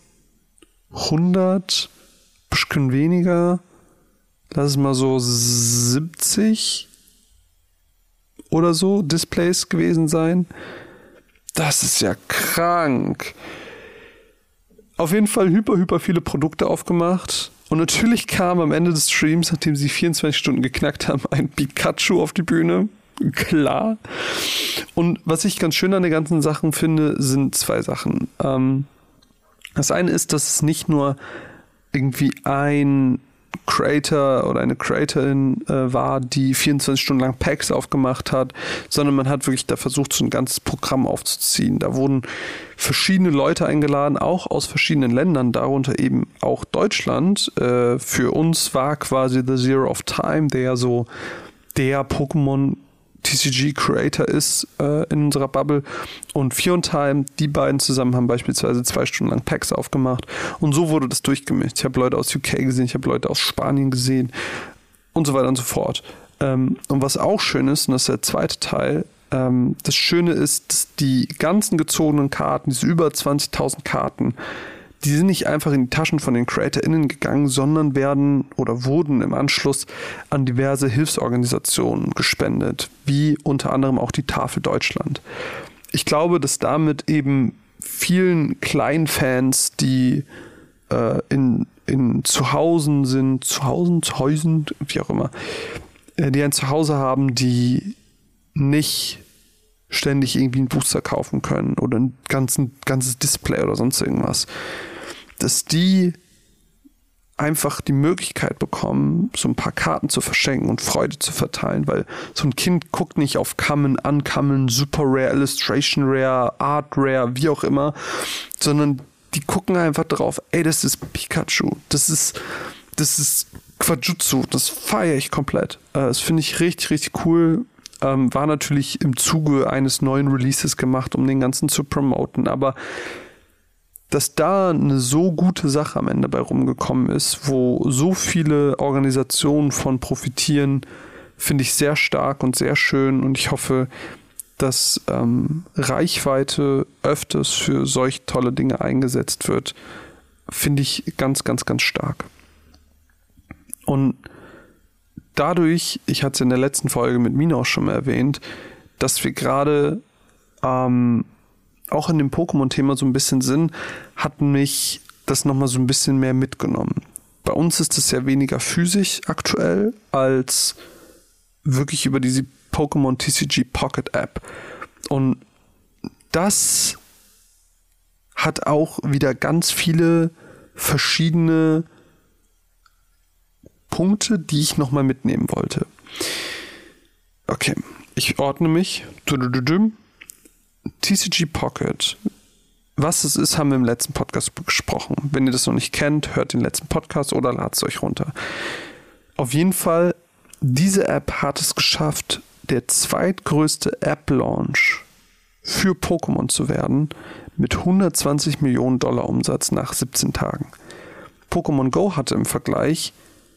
hundert, bisschen weniger, lass es mal so siebzig oder so Displays gewesen sein. Das ist ja krank. Auf jeden Fall hyper, hyper viele Produkte aufgemacht. Und natürlich kam am Ende des Streams, nachdem sie vierundzwanzig Stunden geknackt haben, ein Pikachu auf die Bühne. Klar. Und was ich ganz schön an den ganzen Sachen finde, sind zwei Sachen. Ähm, das eine ist, dass es nicht nur irgendwie ein Creator oder eine Creatorin äh, war, die vierundzwanzig Stunden lang Packs aufgemacht hat, sondern man hat wirklich da versucht, so ein ganzes Programm aufzuziehen. Da wurden verschiedene Leute eingeladen, auch aus verschiedenen Ländern, darunter eben auch Deutschland. Äh, für uns war quasi The Zero of Time, der ja so der Pokémon T C G Creator ist äh, in unserer Bubble, und Fion Time, die beiden zusammen haben beispielsweise zwei Stunden lang Packs aufgemacht, und so wurde das durchgemischt. Ich habe Leute aus U K gesehen, ich habe Leute aus Spanien gesehen und so weiter und so fort. Ähm, und was auch schön ist, und das ist der zweite Teil, ähm, das Schöne ist, dass die ganzen gezogenen Karten, diese über zwanzigtausend Karten, die sind nicht einfach in die Taschen von den CreatorInnen gegangen, sondern werden oder wurden im Anschluss an diverse Hilfsorganisationen gespendet, wie unter anderem auch die Tafel Deutschland. Ich glaube, dass damit eben vielen kleinen Fans, die äh, in, in Zuhausen sind, Zuhausen, Zuhäusen, wie auch immer, äh, die ein Zuhause haben, die nicht ständig irgendwie einen Booster kaufen können oder ein ganzen, ganzes Display oder sonst irgendwas, dass die einfach die Möglichkeit bekommen, so ein paar Karten zu verschenken und Freude zu verteilen, weil so ein Kind guckt nicht auf Common, Uncommon, Super Rare, Illustration Rare, Art Rare, wie auch immer, sondern die gucken einfach drauf, ey, das ist Pikachu, das ist, das ist Quajutsu, das feiere ich komplett. Das finde ich richtig, richtig cool. Ähm, war natürlich im Zuge eines neuen Releases gemacht, um den Ganzen zu promoten, aber dass da eine so gute Sache am Ende bei rumgekommen ist, wo so viele Organisationen von profitieren, finde ich sehr stark und sehr schön, und ich hoffe, dass ähm, Reichweite öfters für solch tolle Dinge eingesetzt wird, finde ich ganz, ganz, ganz stark. Und dadurch, ich hatte es in der letzten Folge mit Mina auch schon mal erwähnt, dass wir gerade ähm, auch in dem Pokémon-Thema so ein bisschen sind, hat mich das nochmal so ein bisschen mehr mitgenommen. Bei uns ist es ja weniger physisch aktuell als wirklich über diese Pokémon T C G Pocket App. Und das hat auch wieder ganz viele verschiedene Punkte, die ich nochmal mitnehmen wollte. Okay, ich ordne mich. T C G Pocket. Was es ist, haben wir im letzten Podcast besprochen. Wenn ihr das noch nicht kennt, hört den letzten Podcast oder ladet es euch runter. Auf jeden Fall, diese App hat es geschafft, der zweitgrößte App-Launch für Pokémon zu werden, mit hundertzwanzig Millionen Dollar Umsatz nach siebzehn Tagen. Pokémon Go hatte im Vergleich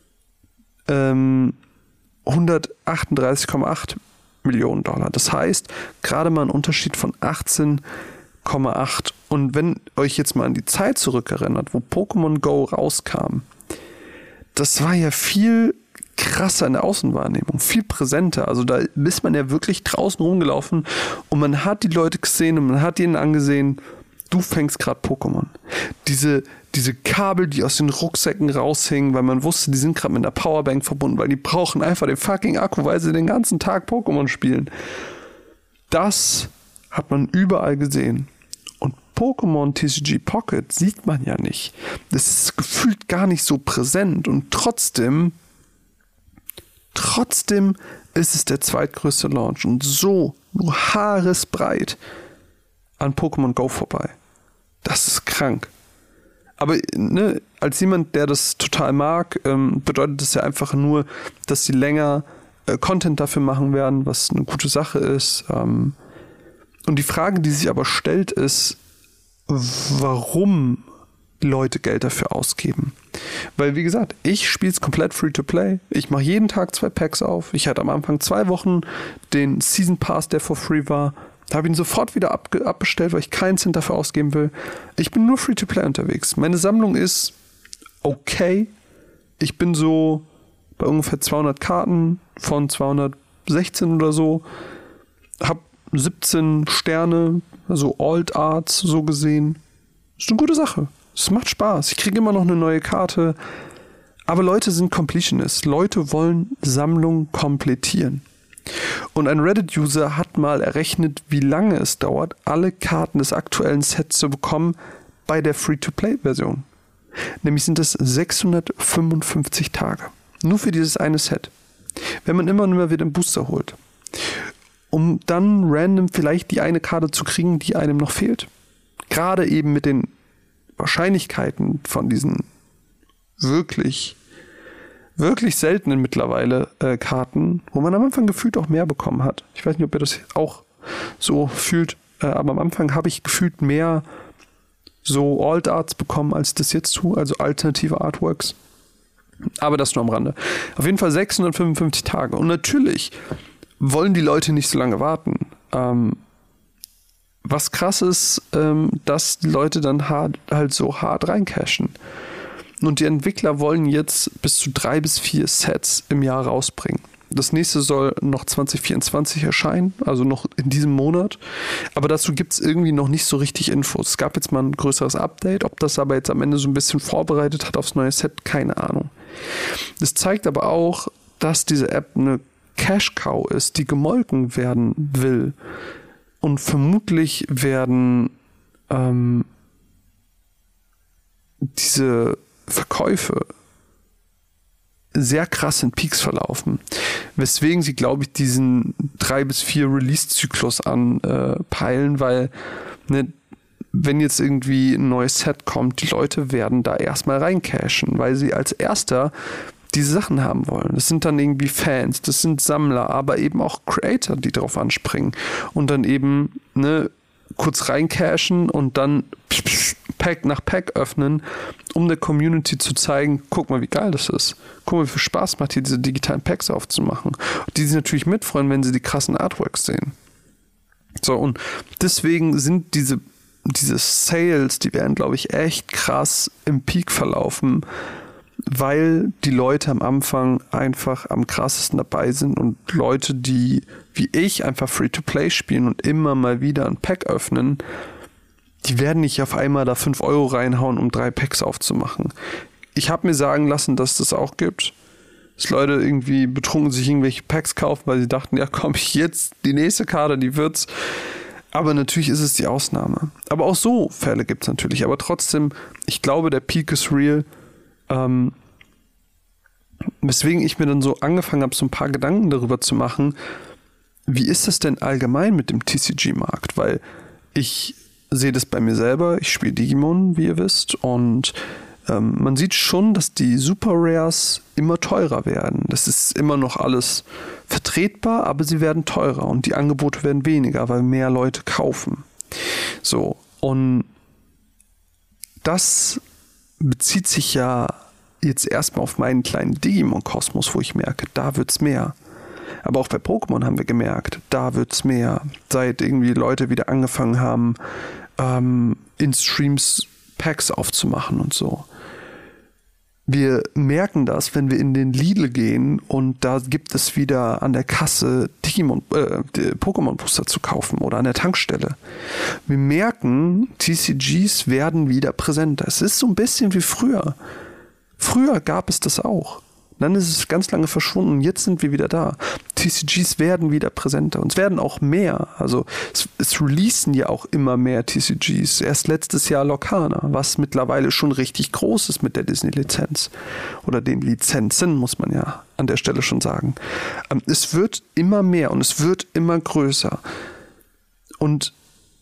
ähm, hundertachtunddreißig Komma acht Millionen Dollar. Das heißt, gerade mal ein Unterschied von achtzehn Komma acht. Und wenn euch jetzt mal an die Zeit zurückerinnert, wo Pokémon Go rauskam, das war ja viel krasser in der Außenwahrnehmung, viel präsenter. Also da ist man ja wirklich draußen rumgelaufen und man hat die Leute gesehen und man hat ihnen angesehen, du fängst gerade Pokémon. Diese, diese Kabel, die aus den Rucksäcken raushingen, weil man wusste, die sind gerade mit einer Powerbank verbunden, weil die brauchen einfach den fucking Akku, weil sie den ganzen Tag Pokémon spielen. Das hat man überall gesehen. Und Pokémon T C G Pocket sieht man ja nicht. Das ist gefühlt gar nicht so präsent und trotzdem Trotzdem ist es der zweitgrößte Launch und so nur haaresbreit an Pokémon Go vorbei. Das ist krank. Aber ne, als jemand, der das total mag, ähm, bedeutet das ja einfach nur, dass sie länger äh, Content dafür machen werden, was eine gute Sache ist. Ähm, und die Frage, die sich aber stellt, ist, warum Leute Geld dafür ausgeben. Weil, wie gesagt, ich spiele es komplett Free-to-Play. Ich mache jeden Tag zwei Packs auf. Ich hatte am Anfang zwei Wochen den Season Pass, der for free war. Da habe ich ihn sofort wieder abge- abbestellt, weil ich keinen Cent dafür ausgeben will. Ich bin nur Free-to-Play unterwegs. Meine Sammlung ist okay. Ich bin so bei ungefähr zweihundert Karten von zweihundertsechzehn oder so. Hab siebzehn Sterne, also Alt Arts so gesehen. Ist eine gute Sache. Es macht Spaß. Ich kriege immer noch eine neue Karte. Aber Leute sind Completionists. Leute wollen Sammlungen komplettieren. Und ein Reddit-User hat mal errechnet, wie lange es dauert, alle Karten des aktuellen Sets zu bekommen bei der Free-to-Play-Version. Nämlich sind es sechshundertfünfundfünfzig Tage. Nur für dieses eine Set. Wenn man immer und immer wieder einen Booster holt. Um dann random vielleicht die eine Karte zu kriegen, die einem noch fehlt. Gerade eben mit den Wahrscheinlichkeiten von diesen wirklich, wirklich seltenen mittlerweile äh, Karten, wo man am Anfang gefühlt auch mehr bekommen hat. Ich weiß nicht, ob ihr das auch so fühlt, äh, aber am Anfang habe ich gefühlt mehr so Alt Arts bekommen, als ich das jetzt tue, also alternative Artworks. Aber das nur am Rande. Auf jeden Fall sechshundertfünfundfünfzig Tage. Und natürlich wollen die Leute nicht so lange warten. Ähm, Was krass ist, ähm, dass die Leute dann hart, halt so hart reincashen. Und die Entwickler wollen jetzt bis zu drei bis vier Sets im Jahr rausbringen. Das nächste soll noch zwanzig vierundzwanzig erscheinen, also noch in diesem Monat. Aber dazu gibt es irgendwie noch nicht so richtig Infos. Es gab jetzt mal ein größeres Update. Ob das aber jetzt am Ende so ein bisschen vorbereitet hat aufs neue Set, keine Ahnung. Das zeigt aber auch, dass diese App eine Cash-Cow ist, die gemolken werden will. Und vermutlich werden ähm, diese Verkäufe sehr krass in Peaks verlaufen. Weswegen sie, glaube ich, diesen drei bis vier Release-Zyklus anpeilen, äh, weil ne, wenn jetzt irgendwie ein neues Set kommt, die Leute werden da erstmal reincashen, weil sie als erster diese Sachen haben wollen. Das sind dann irgendwie Fans, das sind Sammler, aber eben auch Creator, die darauf anspringen und dann eben ne, kurz reincashen und dann Pack nach Pack öffnen, um der Community zu zeigen, guck mal, wie geil das ist. Guck mal, wie viel Spaß macht hier diese digitalen Packs aufzumachen. Und die sich natürlich mitfreuen, wenn sie die krassen Artworks sehen. So, und deswegen sind diese, diese Sales, die werden, glaube ich, echt krass im Peak verlaufen, weil die Leute am Anfang einfach am krassesten dabei sind und Leute, die wie ich einfach Free-to-Play spielen und immer mal wieder ein Pack öffnen, die werden nicht auf einmal da fünf Euro reinhauen, um drei Packs aufzumachen. Ich habe mir sagen lassen, dass das auch gibt. Dass Leute irgendwie betrunken sich irgendwelche Packs kaufen, weil sie dachten, ja komm, jetzt die nächste Karte, die wird's. Aber natürlich ist es die Ausnahme. Aber auch so Fälle gibt es natürlich. Aber trotzdem, ich glaube, der Peak ist real. Ähm, weswegen ich mir dann so angefangen habe, so ein paar Gedanken darüber zu machen, wie ist das denn allgemein mit dem T C G-Markt? Weil ich sehe das bei mir selber. Ich spiele Digimon, wie ihr wisst. Und ähm, man sieht schon, dass die Super Rares immer teurer werden. Das ist immer noch alles vertretbar, aber sie werden teurer und die Angebote werden weniger, weil mehr Leute kaufen. So, und das bezieht sich ja jetzt erstmal auf meinen kleinen Digimon-Kosmos, wo ich merke, da wird's mehr. Aber auch bei Pokémon haben wir gemerkt, da wird's mehr. Seit irgendwie Leute wieder angefangen haben, ähm, in Streams Packs aufzumachen und so. Wir merken das, wenn wir in den Lidl gehen und da gibt es wieder an der Kasse Digimon, äh, Pokémon-Booster zu kaufen oder an der Tankstelle. Wir merken, T C Gs werden wieder präsenter. Es ist so ein bisschen wie früher. Früher gab es das auch. Dann ist es ganz lange verschwunden. Jetzt sind wir wieder da. T C Gs werden wieder präsenter. Und es werden auch mehr. Also es, es releasen ja auch immer mehr T C Gs. Erst letztes Jahr Lorcana, was mittlerweile schon richtig groß ist mit der Disney-Lizenz. Oder den Lizenzen, muss man ja an der Stelle schon sagen. Ähm, es wird immer mehr und es wird immer größer. Und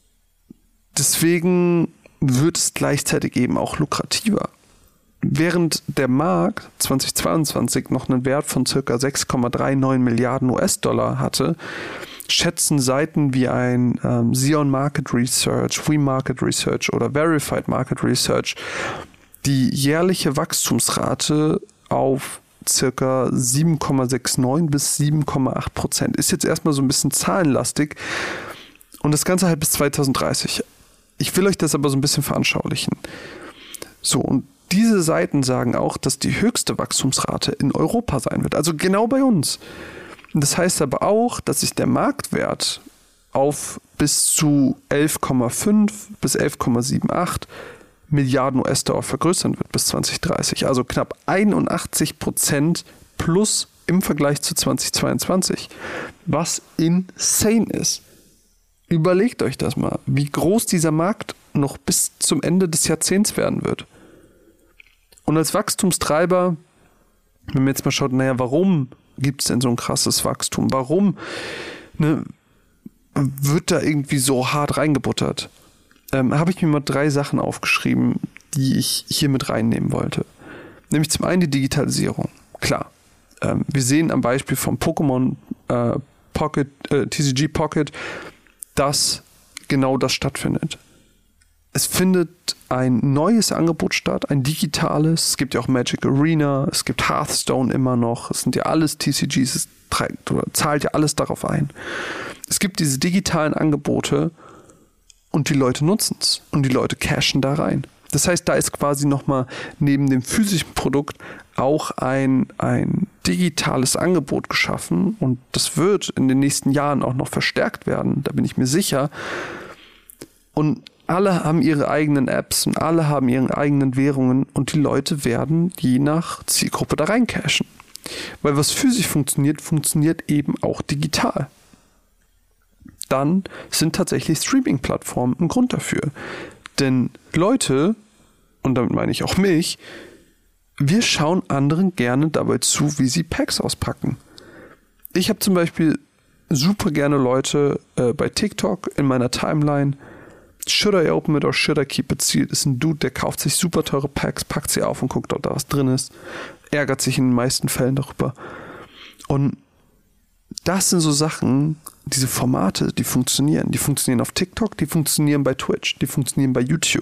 deswegen wird es gleichzeitig eben auch lukrativer. Während der Markt zweitausendzweiundzwanzig noch einen Wert von ca. sechs Komma neununddreißig Milliarden U S-Dollar hatte, schätzen Seiten wie ein ähm, Xeon Market Research, We Market Research oder Verified Market Research die jährliche Wachstumsrate auf ca. sieben Komma neunundsechzig bis sieben Komma acht Prozent. Ist jetzt erstmal so ein bisschen zahlenlastig und das Ganze halt bis zweitausenddreißig. Ich will euch das aber so ein bisschen veranschaulichen. So, und diese Seiten sagen auch, dass die höchste Wachstumsrate in Europa sein wird. Also genau bei uns. Das heißt aber auch, dass sich der Marktwert auf bis zu elf Komma fünf bis elf Komma achtundsiebzig Milliarden U S-Dollar vergrößern wird bis zweitausenddreißig. Also knapp einundachtzig Prozent plus im Vergleich zu zweitausendzweiundzwanzig. Was insane ist. Überlegt euch das mal, wie groß dieser Markt noch bis zum Ende des Jahrzehnts werden wird. Und als Wachstumstreiber, wenn man jetzt mal schaut, naja, warum gibt es denn so ein krasses Wachstum? Warum ne, wird da irgendwie so hart reingebuttert? Ähm, habe ich mir mal drei Sachen aufgeschrieben, die ich hier mit reinnehmen wollte. Nämlich zum einen die Digitalisierung. Klar, ähm, wir sehen am Beispiel vom Pokémon äh, Pocket, äh, T C G Pocket, dass genau das stattfindet. Es findet ein neues Angebot statt, ein digitales. Es gibt ja auch Magic Arena, es gibt Hearthstone immer noch. Es sind ja alles T C Gs, es trägt oder zahlt ja alles darauf ein. Es gibt diese digitalen Angebote und die Leute nutzen es und die Leute cashen da rein. Das heißt, da ist quasi nochmal neben dem physischen Produkt auch ein, ein digitales Angebot geschaffen und das wird in den nächsten Jahren auch noch verstärkt werden, da bin ich mir sicher. Und alle haben ihre eigenen Apps und alle haben ihre eigenen Währungen und die Leute werden je nach Zielgruppe da rein cashen. Weil was physisch funktioniert, funktioniert eben auch digital. Dann sind tatsächlich Streaming-Plattformen ein Grund dafür. Denn Leute, und damit meine ich auch mich, wir schauen anderen gerne dabei zu, wie sie Packs auspacken. Ich habe zum Beispiel super gerne Leute äh, bei TikTok in meiner Timeline. Should I open it or should I keep it sealed? Ist ein Dude, der kauft sich super teure Packs, packt sie auf und guckt, ob da was drin ist. Ärgert sich in den meisten Fällen darüber. Und das sind so Sachen, diese Formate, die funktionieren. Die funktionieren auf TikTok, die funktionieren bei Twitch, die funktionieren bei YouTube.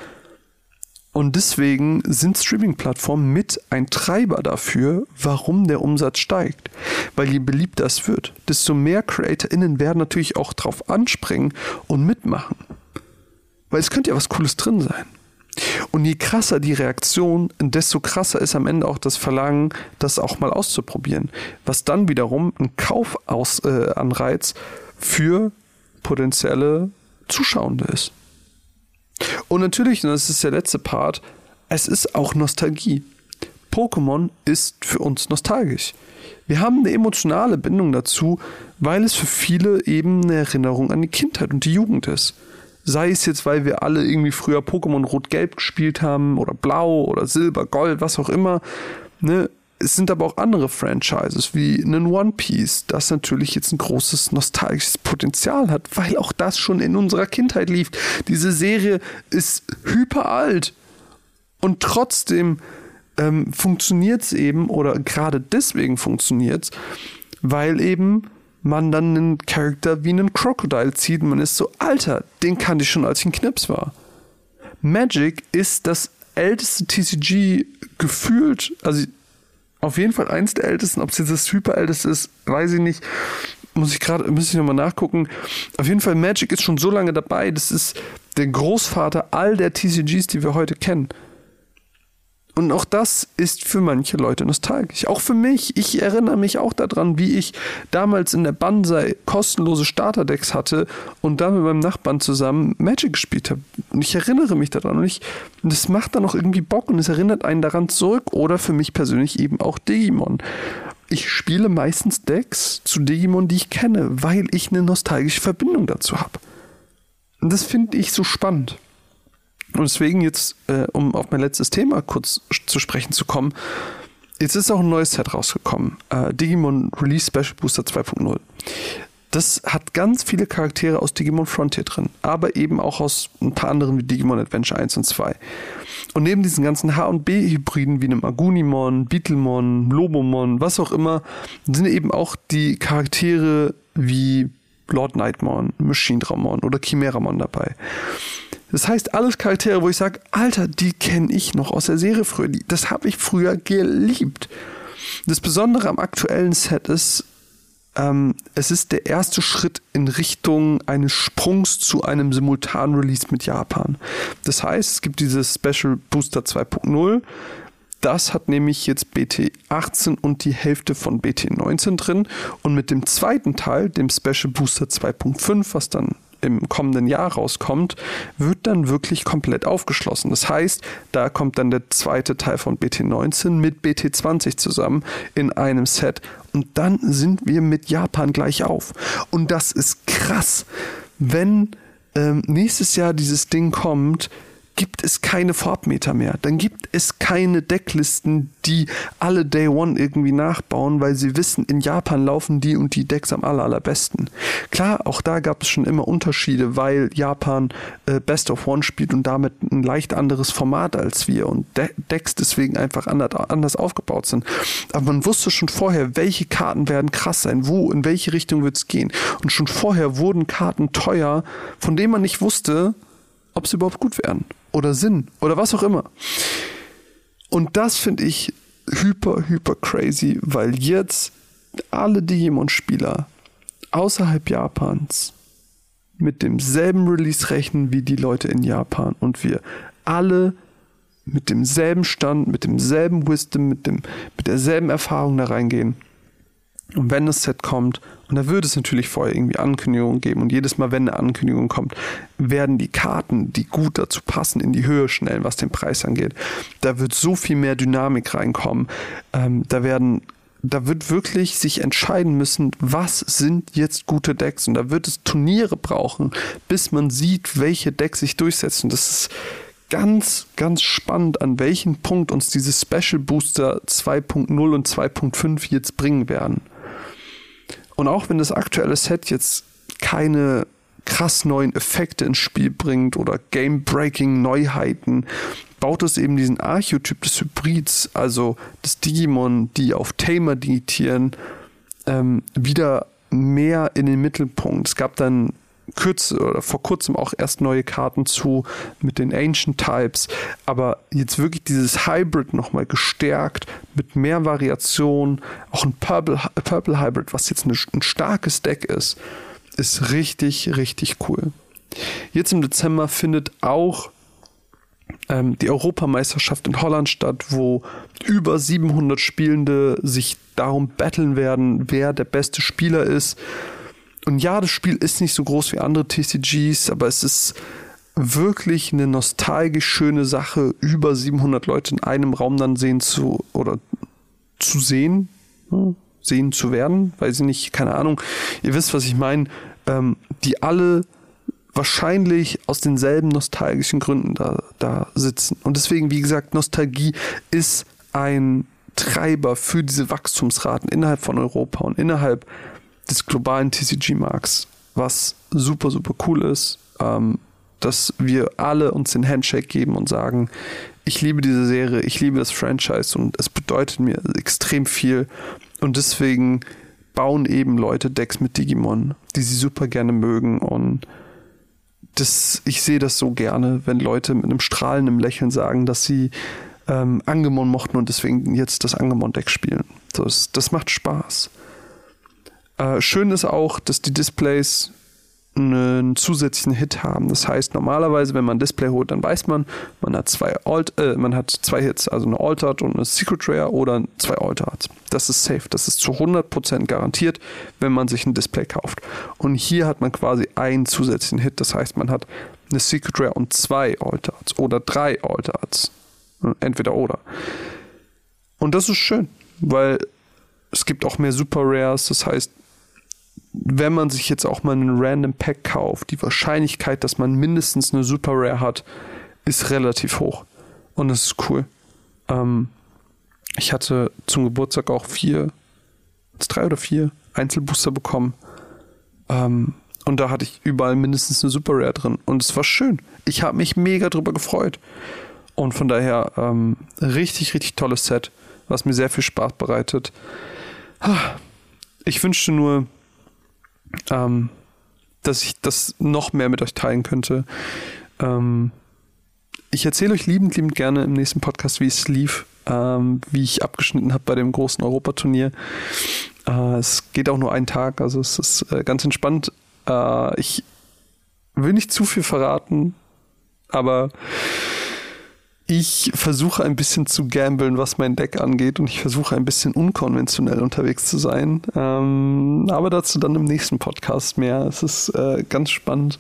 Und deswegen sind Streaming-Plattformen mit ein Treiber dafür, warum der Umsatz steigt. Weil je beliebter es wird, desto mehr CreatorInnen werden natürlich auch drauf anspringen und mitmachen. Weil es könnte ja was Cooles drin sein. Und je krasser die Reaktion, desto krasser ist am Ende auch das Verlangen, das auch mal auszuprobieren. Was dann wiederum ein Kaufanreiz äh, für potenzielle Zuschauende ist. Und natürlich, und das ist der letzte Part, es ist auch Nostalgie. Pokémon ist für uns nostalgisch. Wir haben eine emotionale Bindung dazu, weil es für viele eben eine Erinnerung an die Kindheit und die Jugend ist. Sei es jetzt, weil wir alle irgendwie früher Pokémon Rot-Gelb gespielt haben oder Blau oder Silber, Gold, was auch immer. Ne? Es sind aber auch andere Franchises wie einen One Piece, das natürlich jetzt ein großes nostalgisches Potenzial hat, weil auch das schon in unserer Kindheit lief. Diese Serie ist hyper alt und trotzdem ähm, funktioniert es eben, oder gerade deswegen funktioniert es, weil eben man dann einen Charakter wie einen Crocodile zieht und man ist so, Alter, den kannte ich schon, als ich ein Knips war. Magic ist das älteste T C G gefühlt, also auf jeden Fall eins der ältesten, ob es jetzt das hyperälteste ist, weiß ich nicht, muss ich gerade, muss ich nochmal nachgucken. Auf jeden Fall, Magic ist schon so lange dabei, das ist der Großvater all der T C Gs, die wir heute kennen. Und auch das ist für manche Leute nostalgisch. Auch für mich. Ich erinnere mich auch daran, wie ich damals in der Banzai kostenlose Starterdecks hatte und dann mit meinem Nachbarn zusammen Magic gespielt habe. Und ich erinnere mich daran. Und ich, das macht dann auch irgendwie Bock und es erinnert einen daran zurück. Oder für mich persönlich eben auch Digimon. Ich spiele meistens Decks zu Digimon, die ich kenne, weil ich eine nostalgische Verbindung dazu habe. Und das finde ich so spannend. Und deswegen jetzt, äh, um auf mein letztes Thema kurz zu sprechen zu kommen, jetzt ist auch ein neues Set rausgekommen. Äh, Digimon Release Special Booster zwei Punkt null. Das hat ganz viele Charaktere aus Digimon Frontier drin, aber eben auch aus ein paar anderen wie Digimon Adventure eins und zwei. Und neben diesen ganzen H- und B-Hybriden wie einem Agunimon, Beetlemon, Lobomon, was auch immer, sind eben auch die Charaktere wie Lord Nightmon, Machinedramon oder Chimeramon dabei. Das heißt, alles Charaktere, wo ich sage, Alter, die kenne ich noch aus der Serie früher. Das habe ich früher geliebt. Das Besondere am aktuellen Set ist, ähm, es ist der erste Schritt in Richtung eines Sprungs zu einem simultanen Release mit Japan. Das heißt, es gibt dieses Special Booster zwei Punkt null. Das hat nämlich jetzt B T achtzehn und die Hälfte von B T neunzehn drin. Und mit dem zweiten Teil, dem Special Booster zwei Punkt fünf, was dann im kommenden Jahr rauskommt, wird dann wirklich komplett aufgeschlossen. Das heißt, da kommt dann der zweite Teil von B T neunzehn mit B T zwanzig zusammen in einem Set und dann sind wir mit Japan gleich auf. Und das ist krass. Wenn ähm, nächstes Jahr dieses Ding kommt, gibt es keine Farbmeter mehr. Dann gibt es keine Decklisten, die alle Day One irgendwie nachbauen, weil sie wissen, in Japan laufen die und die Decks am aller, allerbesten. Klar, auch da gab es schon immer Unterschiede, weil Japan äh, Best of One spielt und damit ein leicht anderes Format als wir und De- Decks deswegen einfach anders, anders aufgebaut sind. Aber man wusste schon vorher, welche Karten werden krass sein, wo, in welche Richtung wird es gehen. Und schon vorher wurden Karten teuer, von denen man nicht wusste, ob sie überhaupt gut werden oder sind oder was auch immer. Und das finde ich hyper, hyper crazy, weil jetzt alle Digimon-Spieler außerhalb Japans mit demselben Release rechnen wie die Leute in Japan und wir alle mit demselben Stand, mit demselben Wisdom, mit, dem, mit derselben Erfahrung da reingehen. Und wenn das Set kommt, und da würde es natürlich vorher irgendwie Ankündigungen geben und jedes Mal, wenn eine Ankündigung kommt, werden die Karten, die gut dazu passen, in die Höhe schnellen, was den Preis angeht. Da wird so viel mehr Dynamik reinkommen. Ähm, da werden, da wird wirklich sich entscheiden müssen, was sind jetzt gute Decks. Und da wird es Turniere brauchen, bis man sieht, welche Decks sich durchsetzen. Das ist ganz, ganz spannend, an welchem Punkt uns diese Special Booster zwei Punkt null und zwei Punkt fünf jetzt bringen werden. Und auch wenn das aktuelle Set jetzt keine krass neuen Effekte ins Spiel bringt oder Game-Breaking Neuheiten, baut es eben diesen Archetyp des Hybrids, also des Digimon, die auf Tamer digitieren, ähm, wieder mehr in den Mittelpunkt. Es gab dann kürze oder vor kurzem auch erst neue Karten zu mit den Ancient Types, aber jetzt wirklich dieses Hybrid nochmal gestärkt mit mehr Variation, auch ein Purple, Purple Hybrid, was jetzt eine, ein starkes Deck ist, ist richtig, richtig cool. Jetzt im Dezember findet auch ähm, die Europameisterschaft in Holland statt, wo über siebenhundert Spielende sich darum battlen werden, wer der beste Spieler ist. Und ja, das Spiel ist nicht so groß wie andere T C Gs, aber es ist wirklich eine nostalgisch schöne Sache, über siebenhundert Leute in einem Raum dann sehen zu oder zu sehen, ne? sehen zu werden, weiß ich nicht, keine Ahnung. Ihr wisst, was ich meine, ähm, die alle wahrscheinlich aus denselben nostalgischen Gründen da, da sitzen. Und deswegen, wie gesagt, Nostalgie ist ein Treiber für diese Wachstumsraten innerhalb von Europa und innerhalb des globalen T C G-Markts, was super, super cool ist, ähm, dass wir alle uns den Handshake geben und sagen, ich liebe diese Serie, ich liebe das Franchise und es bedeutet mir extrem viel und deswegen bauen eben Leute Decks mit Digimon, die sie super gerne mögen und das, ich sehe das so gerne, wenn Leute mit einem strahlenden Lächeln sagen, dass sie ähm, Angemon mochten und deswegen jetzt das Angemon-Deck spielen. Das, das macht Spaß. Äh, schön ist auch, dass die Displays einen zusätzlichen Hit haben. Das heißt, normalerweise, wenn man ein Display holt, dann weiß man, man hat zwei Alt, äh, man hat zwei Hits, also eine Altered und eine Secret Rare oder zwei Altereds. Das ist safe. Das ist zu hundert Prozent garantiert, wenn man sich ein Display kauft. Und hier hat man quasi einen zusätzlichen Hit. Das heißt, man hat eine Secret Rare und zwei Altereds oder drei Altereds. Entweder oder. Und das ist schön, weil es gibt auch mehr Super Rares. Das heißt, wenn man sich jetzt auch mal einen Random Pack kauft, die Wahrscheinlichkeit, dass man mindestens eine Super Rare hat, ist relativ hoch. Und das ist cool. Ähm, ich hatte zum Geburtstag auch vier, drei oder vier Einzelbooster bekommen. Ähm, und da hatte ich überall mindestens eine Super Rare drin. Und es war schön. Ich habe mich mega drüber gefreut. Und von daher ähm, richtig, richtig tolles Set, was mir sehr viel Spaß bereitet. Ich wünschte nur, Ähm, dass ich das noch mehr mit euch teilen könnte. Ähm, ich erzähle euch liebend, liebend gerne im nächsten Podcast, wie es lief, ähm, wie ich abgeschnitten habe bei dem großen Europaturnier. Äh, es geht auch nur einen Tag, also es ist äh, ganz entspannt. Äh, ich will nicht zu viel verraten, aber ich versuche ein bisschen zu gamblen, was mein Deck angeht und ich versuche ein bisschen unkonventionell unterwegs zu sein. Ähm, aber dazu dann im nächsten Podcast mehr. Es ist äh, ganz spannend.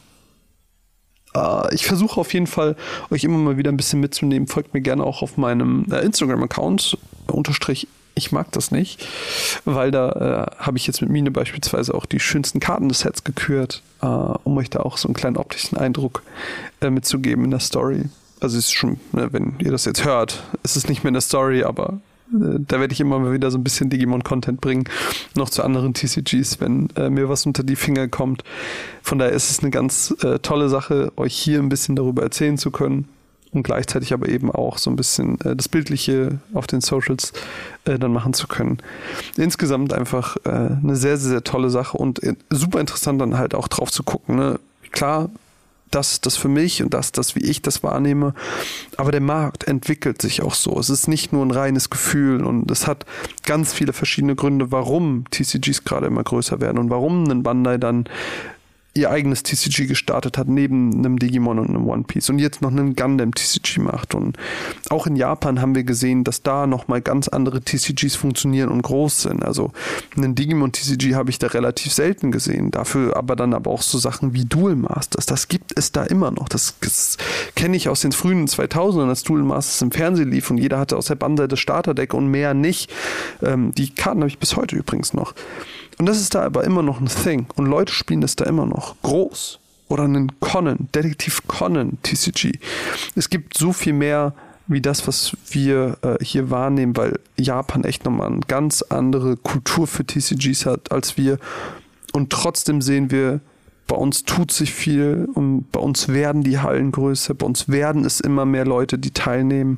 Äh, ich versuche auf jeden Fall, euch immer mal wieder ein bisschen mitzunehmen. Folgt mir gerne auch auf meinem äh, Instagram-Account, unterstrich ich mag das nicht, weil da äh, habe ich jetzt mit Mine beispielsweise auch die schönsten Karten des Sets gekürt, äh, um euch da auch so einen kleinen optischen Eindruck äh, mitzugeben in der Story. Also es ist schon, wenn ihr das jetzt hört, ist es nicht mehr eine Story, aber äh, da werde ich immer mal wieder so ein bisschen Digimon-Content bringen, noch zu anderen T C Gs, wenn äh, mir was unter die Finger kommt. Von daher ist es eine ganz äh, tolle Sache, euch hier ein bisschen darüber erzählen zu können und gleichzeitig aber eben auch so ein bisschen äh, das Bildliche auf den Socials äh, dann machen zu können. Insgesamt einfach äh, eine sehr, sehr, sehr tolle Sache und äh, super interessant dann halt auch drauf zu gucken. Ne? Klar, das, das für mich und das, das, wie ich das wahrnehme. Aber der Markt entwickelt sich auch so. Es ist nicht nur ein reines Gefühl und es hat ganz viele verschiedene Gründe, warum T C Gs gerade immer größer werden und warum ein Bandai dann ihr eigenes T C G gestartet hat, neben einem Digimon und einem One Piece und jetzt noch einen Gundam T C G macht. Und auch in Japan haben wir gesehen, dass da nochmal ganz andere T C Gs funktionieren und groß sind. Also einen Digimon T C G habe ich da relativ selten gesehen. Dafür aber dann aber auch so Sachen wie Duel Masters. Das gibt es da immer noch. Das, das kenne ich aus den frühen zweitausendern, als Duel Masters im Fernsehen lief und jeder hatte aus der Bandai das Starterdeck und mehr nicht. Ähm, die Karten habe ich bis heute übrigens noch. Und das ist da aber immer noch ein Thing. Und Leute spielen das da immer noch groß. Oder einen Conan, Detektiv Conan T C G. Es gibt so viel mehr wie das, was wir äh, hier wahrnehmen, weil Japan echt nochmal eine ganz andere Kultur für T C Gs hat als wir. Und trotzdem sehen wir, bei uns tut sich viel und bei uns werden die Hallen größer, bei uns werden es immer mehr Leute, die teilnehmen.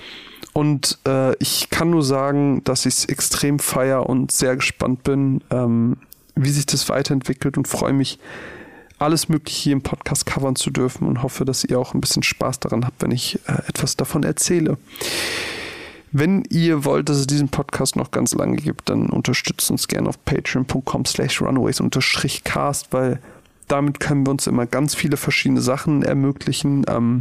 Und äh, ich kann nur sagen, dass ich es extrem feiere und sehr gespannt bin, ähm, wie sich das weiterentwickelt und freue mich, alles Mögliche hier im Podcast covern zu dürfen und hoffe, dass ihr auch ein bisschen Spaß daran habt, wenn ich äh, etwas davon erzähle. Wenn ihr wollt, dass es diesen Podcast noch ganz lange gibt, dann unterstützt uns gerne auf patreon.com slash runaways unterstrich cast, weil damit können wir uns immer ganz viele verschiedene Sachen ermöglichen. Ähm,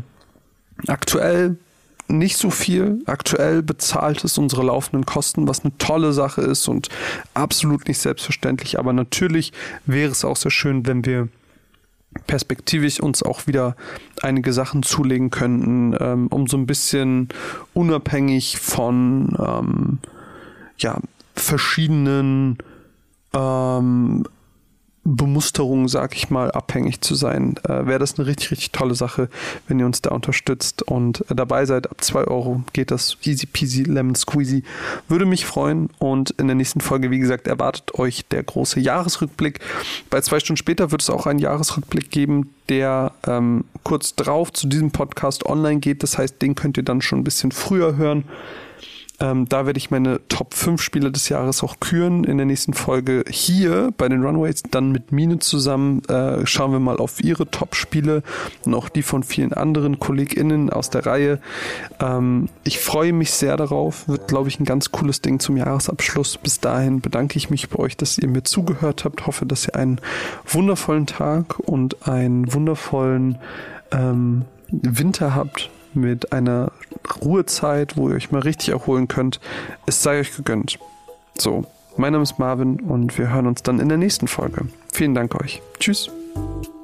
aktuell nicht so viel. Aktuell bezahlt es unsere laufenden Kosten, was eine tolle Sache ist und absolut nicht selbstverständlich. Aber natürlich wäre es auch sehr schön, wenn wir perspektivisch uns auch wieder einige Sachen zulegen könnten, ähm, um so ein bisschen unabhängig von ähm, ja, verschiedenen ähm, Bemusterungen, sag ich mal, abhängig zu sein. Äh, wäre das eine richtig, richtig tolle Sache, wenn ihr uns da unterstützt und äh, dabei seid. Ab zwei Euro geht das easy peasy, lemon squeezy. Würde mich freuen und in der nächsten Folge, wie gesagt, erwartet euch der große Jahresrückblick. Bei zwei Stunden später wird es auch einen Jahresrückblick geben, der ähm, kurz drauf zu diesem Podcast online geht. Das heißt, den könnt ihr dann schon ein bisschen früher hören. Ähm, da werde ich meine Top fünf Spiele des Jahres auch küren. In der nächsten Folge hier bei den Runaways, dann mit Mine zusammen, äh, schauen wir mal auf ihre Top-Spiele und auch die von vielen anderen KollegInnen aus der Reihe. Ähm, ich freue mich sehr darauf. Wird, glaube ich, ein ganz cooles Ding zum Jahresabschluss. Bis dahin bedanke ich mich bei euch, dass ihr mir zugehört habt. Hoffe, dass ihr einen wundervollen Tag und einen wundervollen ähm, Winter habt, mit einer Ruhezeit, wo ihr euch mal richtig erholen könnt. Es sei euch gegönnt. So, mein Name ist Marvin und wir hören uns dann in der nächsten Folge. Vielen Dank euch. Tschüss.